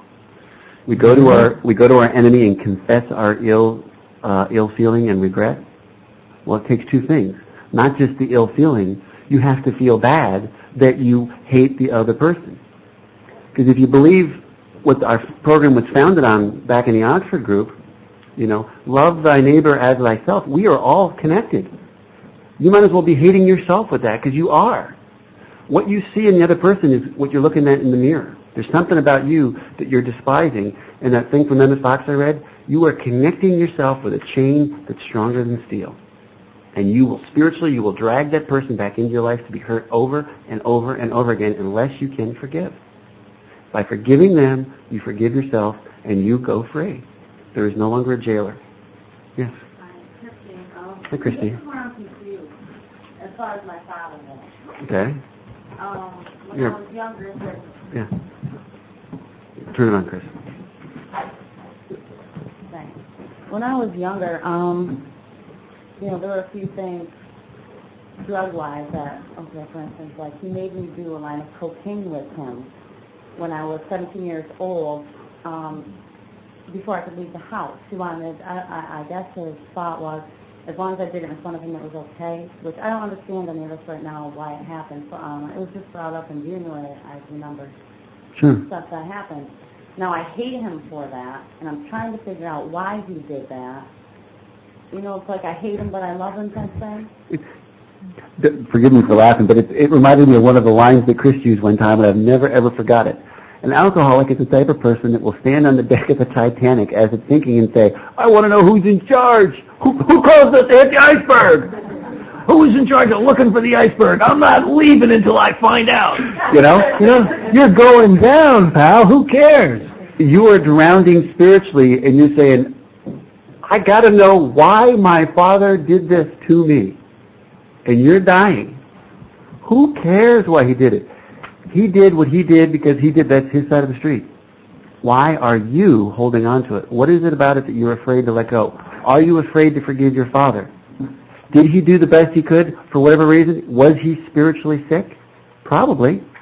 We go to our we go to our enemy and confess our ill uh, ill feeling and regret. Well, it takes two things. Not just the ill feeling. You have to feel bad that you hate the other person. Because if you believe what our program was founded on back in the Oxford group, you know, love thy neighbor as thyself, we are all connected. You might as well be hating yourself with that because you are. What you see in the other person is what you're looking at in the mirror. There's something about you that you're despising. And that thing from Emma Fox I read, you are connecting yourself with a chain that's stronger than steel. And you will, spiritually, you will drag that person back into your life to be hurt over and over and over again unless you can forgive. By forgiving them, you forgive yourself and you go free. There is no longer a jailer. Yes. Hi, Christine. Um, Hi, Christine. This is where I'm confused as far as my father was. Okay. Um, when Yeah. I was younger, he said, Yeah. Turn it on, Chris. Thanks. When I was younger, um, you know, there were a few things drug-wise that, okay, for instance, like he made me do a line of cocaine with him when I was seventeen years old, um, before I could leave the house. He wanted, I, I, I guess his thought was, as long as I did it in front of him, it was okay, which I don't understand any of this right now, why it happened. So, um, it was just brought up in January, I remember Sure. stuff that happened. Now, I hate him for that, and I'm trying to figure out why he did that. You know, it's like I hate him, but I love him, kind of thing. It's, forgive me for laughing, but it, it reminded me of one of the lines that Chris used one time, and I've never, ever forgot it. An alcoholic is the type of person that will stand on the deck of the Titanic as it's sinking and say, I want to know who's in charge. Who, who calls us to hit the iceberg? Who's in charge of looking for the iceberg? I'm not leaving until I find out. You know? You know, you're going down, pal. Who cares? You are drowning spiritually, and you're saying, I got to know why my father did this to me. And you're dying. Who cares why he did it? He did what he did because he did, that's his side of the street. Why are you holding on to it? What is it about it that you're afraid to let go? Are you afraid to forgive your father? Did he do the best he could for whatever reason? Was he spiritually sick? Probably.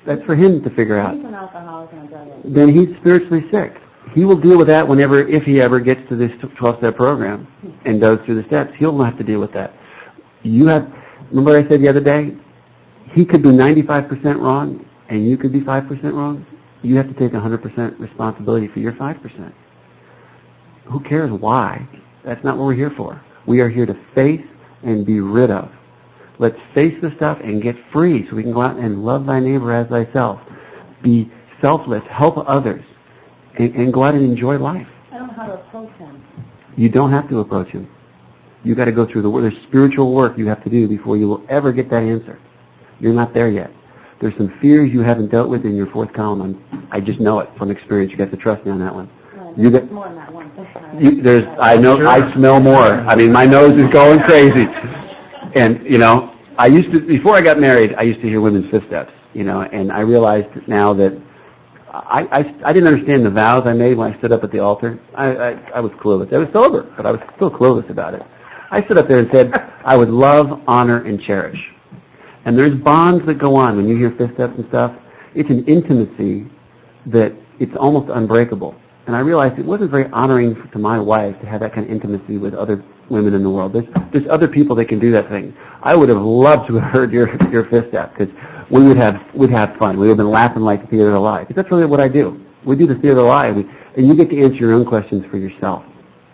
That's for him to figure out. He's an alcoholic and a drug addict. Then he's spiritually sick. He will deal with that whenever, if he ever gets to this twelve-step program and goes through the steps. He'll have to deal with that. You have, remember I said the other day, he could be ninety-five percent wrong and you could be five percent wrong. You have to take one hundred percent responsibility for your five percent. Who cares why? That's not what we're here for. We are here to face and be rid of. Let's face the stuff and get free so we can go out and love thy neighbor as thyself. Be selfless, help others, and, and go out and enjoy life. I don't know how to approach him. You don't have to approach him. You got to go through the work. There's spiritual work you have to do before you will ever get that answer. You're not there yet. There's some fears you haven't dealt with in your fourth column. I just know it from experience. You got to trust me on that one. Well, You get more than that one. you, there's. I know. I smell more. I mean, my nose is going crazy. And you know, I used to before I got married. I used to hear women's fifth steps. You know, and I realized now that I, I, I didn't understand the vows I made when I stood up at the altar. I, I, I was clueless. I was sober, but I was still clueless about it. I stood up there and said, I would love, honor, and cherish. And there's bonds that go on when you hear fifth steps and stuff. It's an intimacy that it's almost unbreakable. And I realized it wasn't very honoring to my wife to have that kind of intimacy with other women in the world. There's, there's other people that can do that thing. I would have loved to have heard your, your fifth step because we would have we'd have fun. We would have been laughing like the theater of the lie. Because that's really what I do. We do the theater of the lie, we, and you get to answer your own questions for yourself.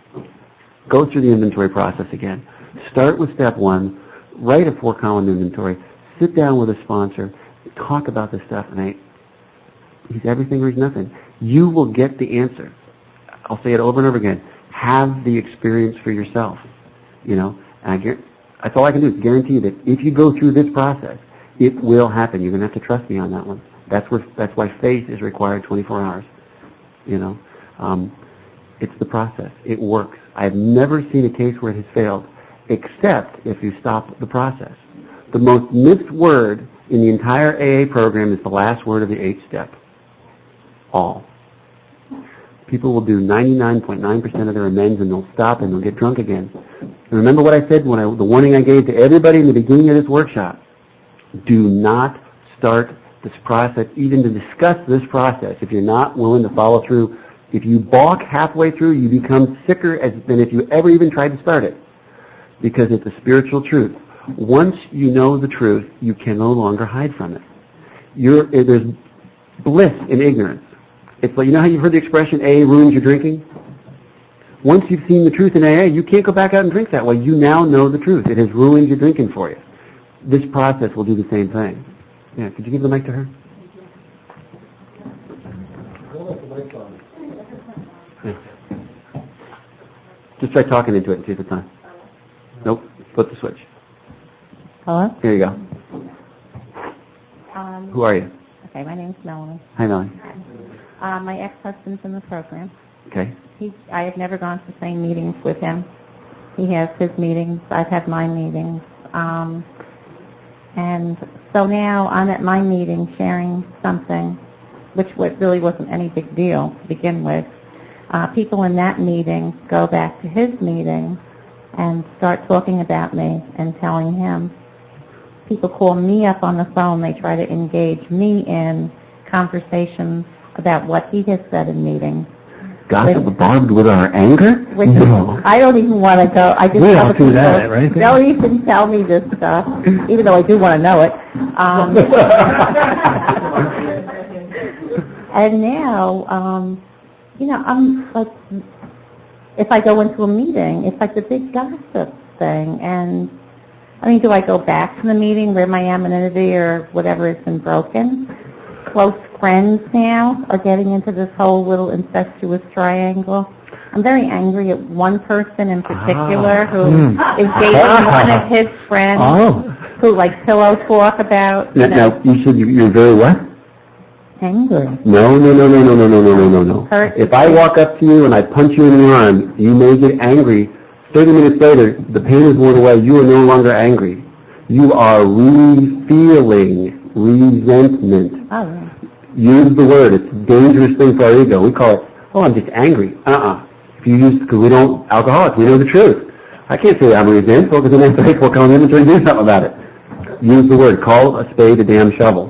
Go through the inventory process again. Start with step one. Write a four-column inventory. Sit down with a sponsor. Talk about this stuff, and I, he's everything or he's nothing. You will get the answer. I'll say it over and over again. Have the experience for yourself. You know, and I guarantee, that's all I can do is guarantee you that if you go through this process, it will happen. You're going to have to trust me on that one. That's where, that's why faith is required twenty-four hours. You know, um, it's the process. It works. I've never seen a case where it has failed, except if you stop the process. The most missed word in the entire A A program is the last word of the eighth step. All. People will do ninety-nine point nine percent of their amends and they'll stop and they'll get drunk again. And remember what I said when I, the warning I gave to everybody in the beginning of this workshop. Do not start this process, even to discuss this process, if you're not willing to follow through. If you balk halfway through, you become sicker as, than if you ever even tried to start it, because it's a spiritual truth. Once you know the truth, you can no longer hide from it. You're, there's bliss in ignorance. It's like, you know how you've heard the expression, A A ruins your drinking? Once you've seen the truth in A A, you can't go back out and drink that way. You now know the truth. It has ruined your drinking for you. This process will do the same thing. Yeah, could you give the mic to her? Yeah. Just try talking into it and see if it's on. Nope. Flip the switch. Hello? Here you go. Um, Who are you? okay, my name's Melanie. Hi, Melanie. Uh, my ex-husband's in the program. Okay. He, I have never gone to the same meetings with him. He has his meetings. I've had my meetings. Um, and so now I'm at my meeting sharing something, which was, really wasn't any big deal to begin with. Uh, people in that meeting go back to his meeting and start talking about me and telling him. People call me up on the phone. They try to engage me in conversations about what he has said in meetings. Gossip barbed with our anger? Which No. I don't even want to go. I just We tell all the do people, that, right? don't even tell me this stuff, even though I do want to know it. Um, and now, um, you know, I'm like, if I go into a meeting, it's like the big gossip thing. And I mean, do I go back to the meeting where my anonymity or whatever has been broken? Close friends now are getting into this whole little incestuous triangle. I'm very angry at one person in particular Ah. who Mm. is dating one of his friends Oh. who like pillow talk about, you Now, know, now, you said you- you're very what? angry. No, no, no, no, no, no, no, no, no, no, no. Hurt. If I walk up to you and I punch you in the arm, you may get angry. thirty minutes later, the pain is worn away. You are no longer angry. You are re-feeling resentment. Oh, yeah. Use the word. It's a dangerous thing for our ego. We call it, oh, I'm just angry. Uh-uh. If you use, because we don't, alcoholics, we know the truth. I can't say I'm resentful because then I have to take four column inventory and do something about it. Use the word. Call a spade a damn shovel.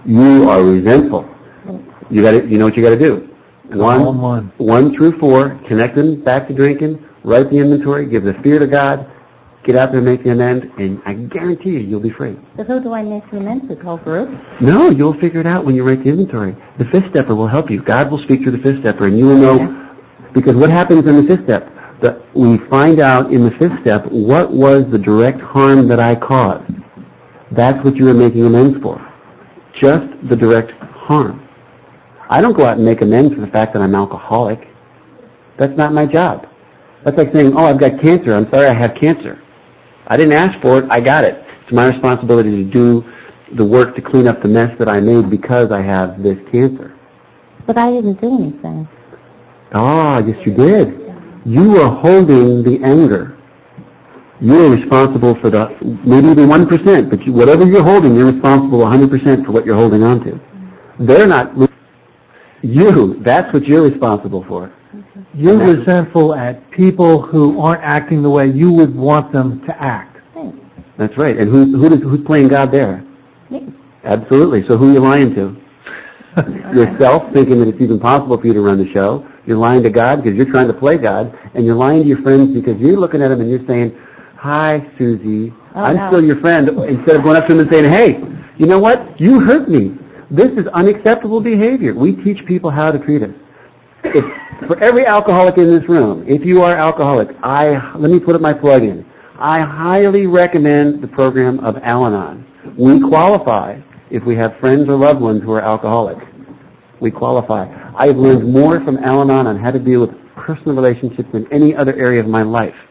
You are resentful. You got to, you know what you got to do. One, one. one through four, connect them back to drinking, write the inventory, give the fear to God, get out there and make the amend, and I guarantee you, you'll be free. So who do I make the amends with? Whole group? No, you'll figure it out when you write the inventory. The fifth stepper will help you. God will speak through the fifth stepper, and you will know, okay. Because what happens in the fifth step? The, we find out in the fifth step what was the direct harm that I caused. That's what you are making amends for. Just the direct harm. I don't go out and make amends for the fact that I'm alcoholic. That's not my job. That's like saying, oh, I've got cancer. I'm sorry I have cancer. I didn't ask for it. I got it. It's my responsibility to do the work to clean up the mess that I made because I have this cancer. But I didn't do anything. Oh, yes, you did. You were holding the anger. You are responsible for the, maybe the one percent, but you, whatever you're holding, you're responsible one hundred percent for what you're holding on to. They're not, you, that's what you're responsible for. You're resentful at people who aren't acting the way you would want them to act. That's right. And who, who does, who's playing God there? Me. Absolutely. So who are you lying to? Yourself, thinking that it's even possible for you to run the show. You're lying to God because you're trying to play God. And you're lying to your friends because you're looking at them and you're saying, hi, Susie, oh, I'm no. still your friend, instead of going up to them and saying, hey, you know what? You hurt me. This is unacceptable behavior. We teach people how to treat us. If, for every alcoholic in this room, if you are alcoholic, I let me put my plug in. I highly recommend the program of Al-Anon. We qualify if we have friends or loved ones who are alcoholic. We qualify. I've learned more from Al-Anon on how to deal with personal relationships than any other area of my life.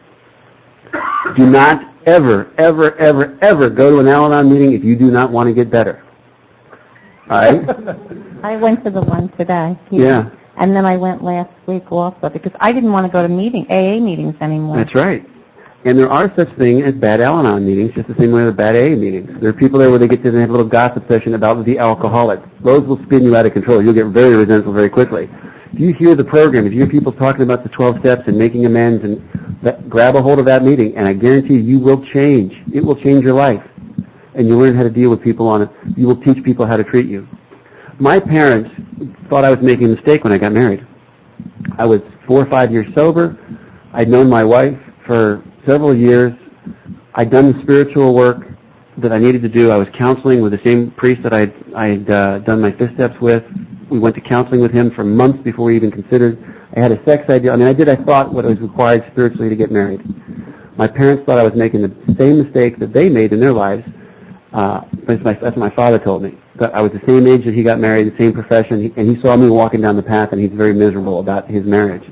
Do not ever, ever, ever, ever go to an Al-Anon meeting if you do not want to get better. All right? I went to the one today. Yeah. And then I went last week also because I didn't want to go to meeting A A meetings anymore. That's right. And there are such things as bad Al-Anon meetings, just the same way as bad A A meetings. There are people there where they get to have a little gossip session about the alcoholic. Those will spin you out of control. You'll get very resentful very quickly. If you hear the program, if you hear people talking about the twelve steps and making amends, and that, grab a hold of that meeting, and I guarantee you, you will change. It will change your life. And you'll learn how to deal with people on it. You will teach people how to treat you. My parents thought I was making a mistake when I got married. I was four or five years sober. I'd known my wife for several years. I'd done the spiritual work that I needed to do. I was counseling with the same priest that I'd, I'd uh, done my fifth steps with. We went to counseling with him for months before we even considered. I had a sex idea. I mean, I did, I thought, what was required spiritually to get married. My parents thought I was making the same mistake that they made in their lives. Uh, that's, my, that's what my father told me. That I was the same age that he got married, the same profession, and he saw me walking down the path, and he's very miserable about his marriage.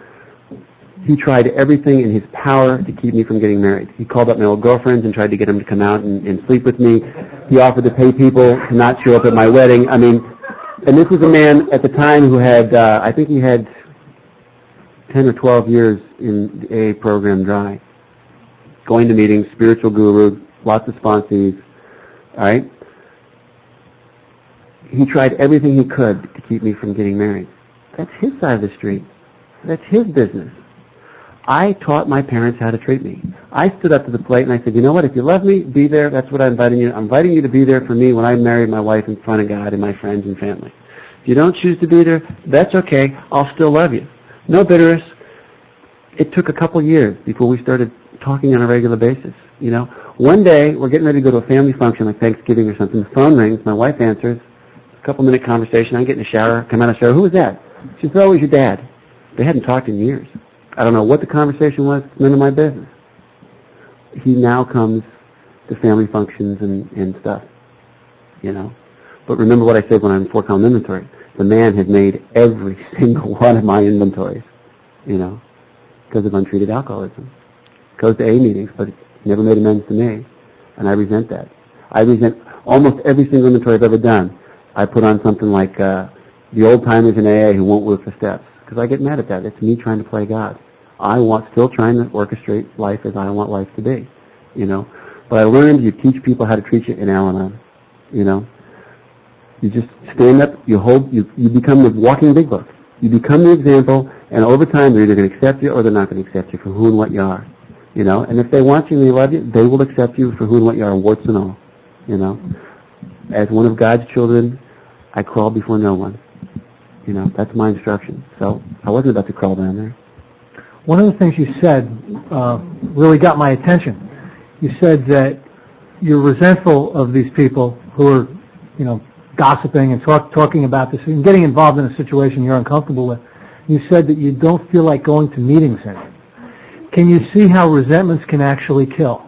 He tried everything in his power to keep me from getting married. He called up my old girlfriends and tried to get them to come out and, and sleep with me. He offered to pay people to not show up at my wedding. I mean, and this was a man at the time who had, uh, I think he had ten or twelve years in the A A program dry. Going to meetings, spiritual guru, lots of sponsees, all right? He tried everything he could to keep me from getting married. That's his side of the street. That's his business. I taught my parents how to treat me. I stood up to the plate and I said, you know what, if you love me, be there. That's what I'm inviting you. I'm inviting you to be there for me when I marry my wife in front of God and my friends and family. If you don't choose to be there, that's okay. I'll still love you. No bitterness. It took a couple years before we started talking on a regular basis. You know, one day we're getting ready to go to a family function like Thanksgiving or something. The phone rings. My wife answers. A couple minute conversation. I get in the shower, come out of the shower. Who was that? She said, oh, it was your dad. They hadn't talked in years. I don't know what the conversation was. It's none of my business. He now comes to family functions and, and stuff, you know. But remember what I said when I'm in Fort Collins inventory. The man had made every single one of my inventories, you know, because of untreated alcoholism. Goes to A A meetings, but never made amends to me, and I resent that. I resent almost every single inventory I've ever done. I put on something like uh, the old-timers in A A who won't work the steps, because I get mad at that. It's me trying to play God. I want, still trying to orchestrate life as I want life to be, you know. But I learned you teach people how to treat you in Al-Anon, you know. You just stand up, you hold, you, you become the walking big book. You become the example, and over time they're either going to accept you or they're not going to accept you for who and what you are, you know. And if they want you and they love you, they will accept you for who and what you are, warts and all, you know. as one of God's children, I crawl before no one. You know, that's my instruction. So I wasn't about to crawl down there. One of the things you said uh, really got my attention. You said that you're resentful of these people who are, you know, gossiping and talk, talking about this and getting involved in a situation you're uncomfortable with. You said that you don't feel like going to meetings anymore. Can you see how resentments can actually kill?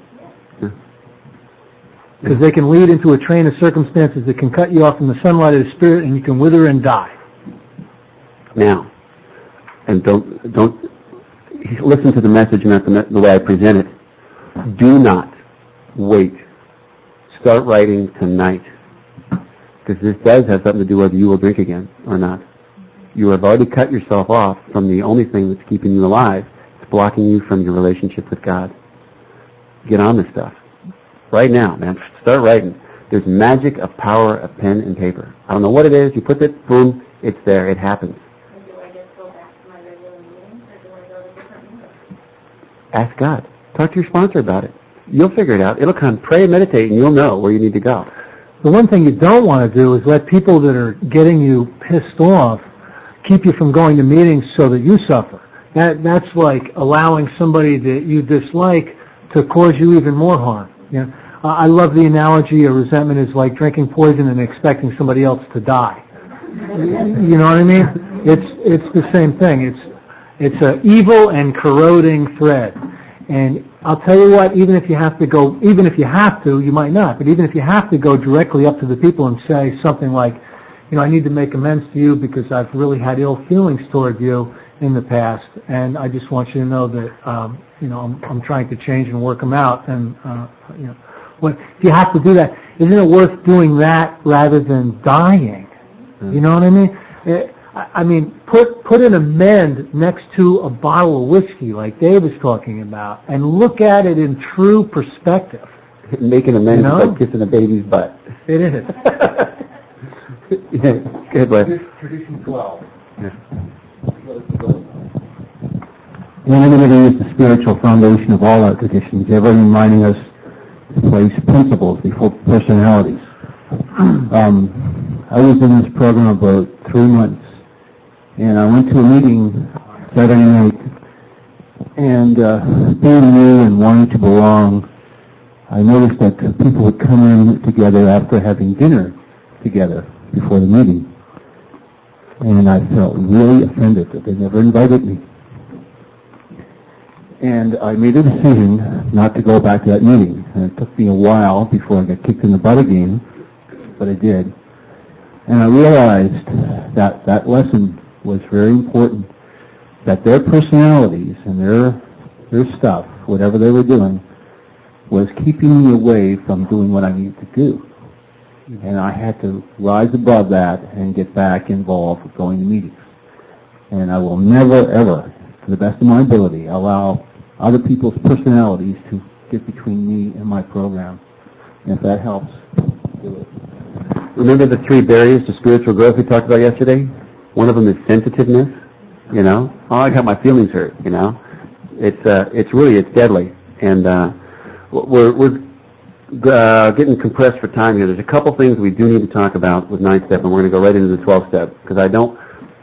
Because they can lead into a train of circumstances that can cut you off from the sunlight of the Spirit, and you can wither and die. Now, and don't don't listen to the message, not the, the way I present it. Do not wait. Start writing tonight, because this does have something to do whether you will drink again or not. You have already cut yourself off from the only thing that's keeping you alive. It's blocking you from your relationship with God. Get on this stuff. Right now, man. Start writing. There's magic of power of pen and paper. I don't know what it is. You put it, boom, it's there. It happens. And do I just go back to my regular meetings, or do I go to different meetings? Ask God. Talk to your sponsor about it. You'll figure it out. It'll come. Pray and meditate, and you'll know where you need to go. The one thing you don't want to do is let people that are getting you pissed off keep you from going to meetings so that you suffer. That That's like allowing somebody that you dislike to cause you even more harm. You know, uh, I love the analogy of resentment is like drinking poison and expecting somebody else to die. You know what I mean? It's it's the same thing. It's it's an evil and corroding thread. And I'll tell you what, even if you have to go, even if you have to, you might not, but even if you have to go directly up to the people and say something like, you know, I need to make amends to you because I've really had ill feelings toward you in the past, and I just want you to know that, um, you know, I'm, I'm trying to change and work them out. And, uh, you know, what, if you have to do that, isn't it worth doing that rather than dying? Mm. You know what I mean? It, I, I mean, put put an amend next to a bottle of whiskey, like Dave was talking about, and look at it in true perspective. Making amends You know? is like kissing a baby's butt. It is. Yeah, good way. Tradition twelve. Yeah. Anonymity is the spiritual foundation of all our traditions, ever reminding us to place principles before personalities. um, I was in this program about three months, and I went to a meeting Saturday night, and uh, being new and wanting to belong, I noticed that people would come in together after having dinner together before the meeting, and I felt really offended that they never invited me. And I made a decision not to go back to that meeting. And it took me a while before I got kicked in the butt again, but I did. And I realized that that lesson was very important, that their personalities and their their stuff, whatever they were doing, was keeping me away from doing what I needed to do. And I had to rise above that and get back involved with going to meetings. And I will never, ever, to the best of my ability, allow other people's personalities to get between me and my program. And if that helps, do it. Remember the three barriers to spiritual growth we talked about yesterday? One of them is sensitiveness. You know, oh, I got my feelings hurt. You know, it's uh, it's really it's deadly, and uh, we're we're uh, getting compressed for time here. There's a couple things we do need to talk about with nine step, and we're going to go right into the twelve step because I don't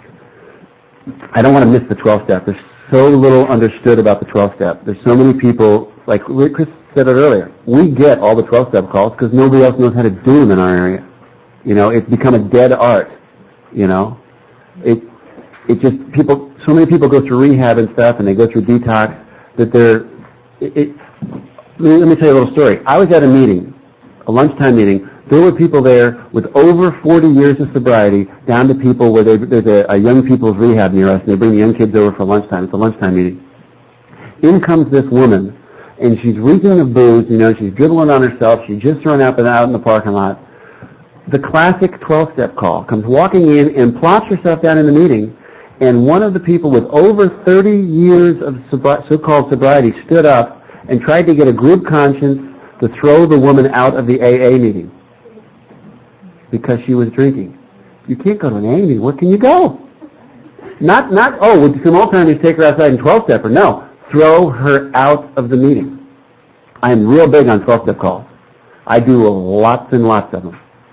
I don't want to miss the twelve step. There's so little understood about the twelve step. There's so many people, like Chris said it earlier, we get all the twelve step calls because nobody else knows how to do them in our area. You know, it's become a dead art. You know, it it just people. So many people go through rehab and stuff, and they go through detox that they're. It, it, let, me, let me tell you a little story. I was at a meeting, a lunchtime meeting. There were people there with over forty years of sobriety, down to people where they, there's a, a young people's rehab near us, and they bring the young kids over for lunchtime. It's a lunchtime meeting. In comes this woman, and she's reeking of booze. You know, she's dribbling on herself. She's just thrown up and out in the parking lot. The classic twelve-step call comes walking in and plops herself down in the meeting, and one of the people with over thirty years of sobri- so-called sobriety stood up and tried to get a group conscience to throw the woman out of the A A meeting because she was drinking. You can't go to an A A meeting. Where can you go? Not, not. Oh, would some old timers take her outside and twelve-stepper? No, throw her out of the meeting. I'm real big on twelve-step calls. I do lots and lots of them.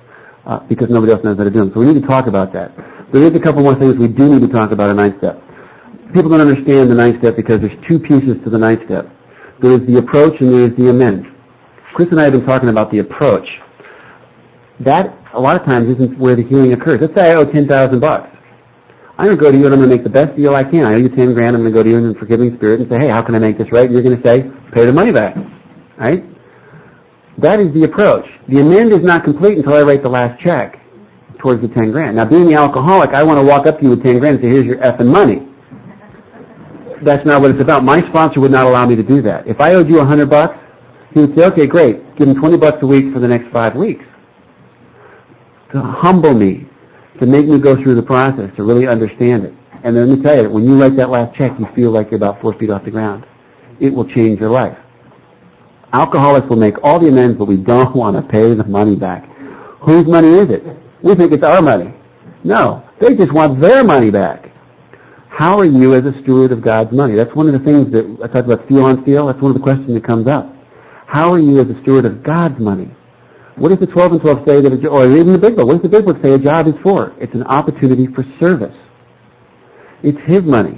uh, because nobody else knows how to do them. So we need to talk about that. There is a couple more things we do need to talk about in ninth step. People don't understand the ninth step because there's two pieces to the ninth step. There is the approach and there is the amend. Chris and I have been talking about the approach. That, a lot of times, isn't where the healing occurs. Let's say I owe ten thousand bucks. I'm going to go to you and I'm going to make the best deal I can. I owe you ten grand. I'm going to go to you in a forgiving spirit and say, hey, how can I make this right? And you're going to say, pay the money back. Right? That is the approach. The amend is not complete until I write the last check towards the ten grand. Now, being the alcoholic, I want to walk up to you with ten grand and say, here's your effing money. That's not what it's about. My sponsor would not allow me to do that. If I owed you a hundred bucks, he would say, okay, great. Give him twenty bucks a week for the next five weeks. To humble me, to make me go through the process, to really understand it. And let me tell you, when you write that last check, you feel like you're about four feet off the ground. It will change your life. Alcoholics will make all the amends, but we don't want to pay the money back. Whose money is it? We think it's our money. No, they just want their money back. How are you as a steward of God's money? That's one of the things that I talked about, steal on steal. That's one of the questions that comes up. How are you as a steward of God's money? What does the twelve and twelve say that, a, or even the Big Book, what does the Big Book say a job is for? It's an opportunity for service. It's His money.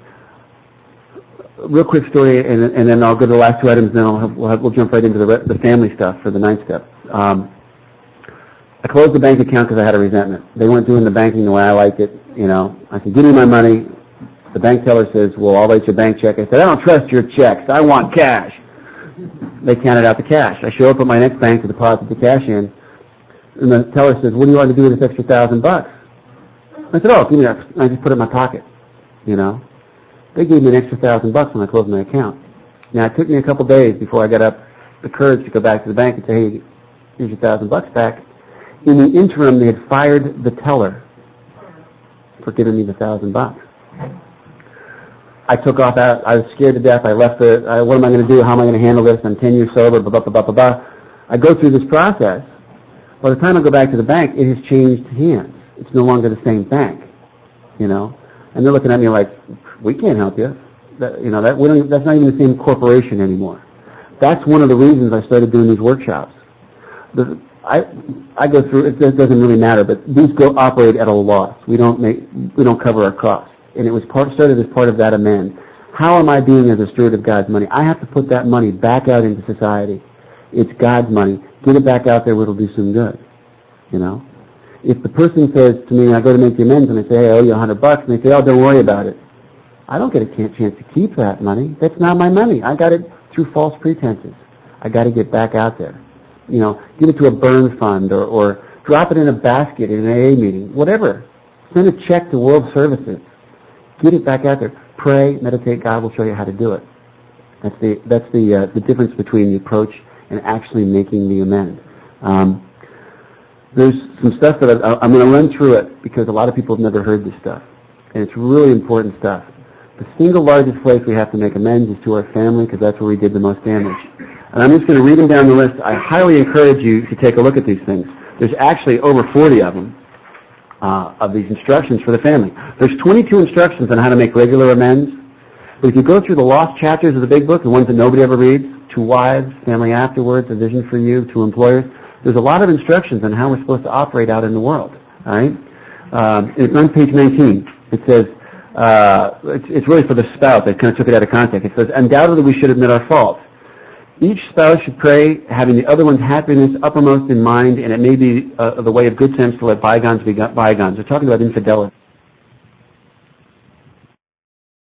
Real quick story, and, and then I'll go to the last two items, and then I'll have, we'll, have, we'll jump right into the, the family stuff for the ninth step. Um, I closed the bank account because I had a resentment. They weren't doing the banking the way I liked it. You know, I said, give me my money. The bank teller says, well, I'll write your bank check. I said, I don't trust your checks. I want cash. They counted out the cash. I show up at my next bank to deposit the cash in, and the teller says, what do you want to do with this extra thousand bucks? I said, oh, give me that. I just put it in my pocket, you know. They gave me an extra thousand bucks when I closed my account. Now, it took me a couple days before I got up the courage to go back to the bank and say, hey, here's your thousand bucks back. In the interim, they had fired the teller for giving me the thousand bucks. I took off out. I was scared to death. I left the, I, what am I going to do? How am I going to handle this? I'm ten years sober, blah, blah, blah, blah, blah. I go through this process. By the time I go back to the bank, it has changed hands. It's no longer the same bank, you know. And they're looking at me like, we can't help you. That, you know, that, we don't, that's not even the same corporation anymore. That's one of the reasons I started doing these workshops. The, I, I go through, it doesn't really matter, but these go operate at a loss. We don't make, we don't cover our costs. And it was part, started as part of that amend. How am I being as a steward of God's money? I have to put that money back out into society. It's God's money. Get it back out there where it'll do some good. You know? If the person says to me, I go to make the amends, and I say, hey, I owe you a hundred bucks, and they say, oh, don't worry about it. I don't get a chance to keep that money. That's not my money. I got it through false pretenses. I got to get back out there. You know, give it to a burn fund, or, or drop it in a basket in an A A meeting, whatever. Send a check to World Services. Get it back out there. Pray, meditate. God will show you how to do it. That's the that's the uh, the difference between the approach and actually making the amend. Um, there's some stuff that I, I'm going to run through it because a lot of people have never heard this stuff, and it's really important stuff. The single largest place we have to make amends is to our family because that's where we did the most damage. And I'm just going to read them down the list. I highly encourage you to take a look at these things. There's actually over forty of them. Uh, of these instructions for the family. There's twenty-two instructions on how to make regular amends. But if you go through the lost chapters of the Big Book, the ones that nobody ever reads, to wives, family afterwards, a vision for you, to employers, there's a lot of instructions on how we're supposed to operate out in the world. All right? Um, it's on page nineteen. It says, uh, it's, it's really for the spouse. I kind of took it out of context. It says, undoubtedly we should admit our faults. Each spouse should pray, having the other one's happiness uppermost in mind, and it may be uh, the way of good sense to let bygones be bygones. They're talking about infidelity.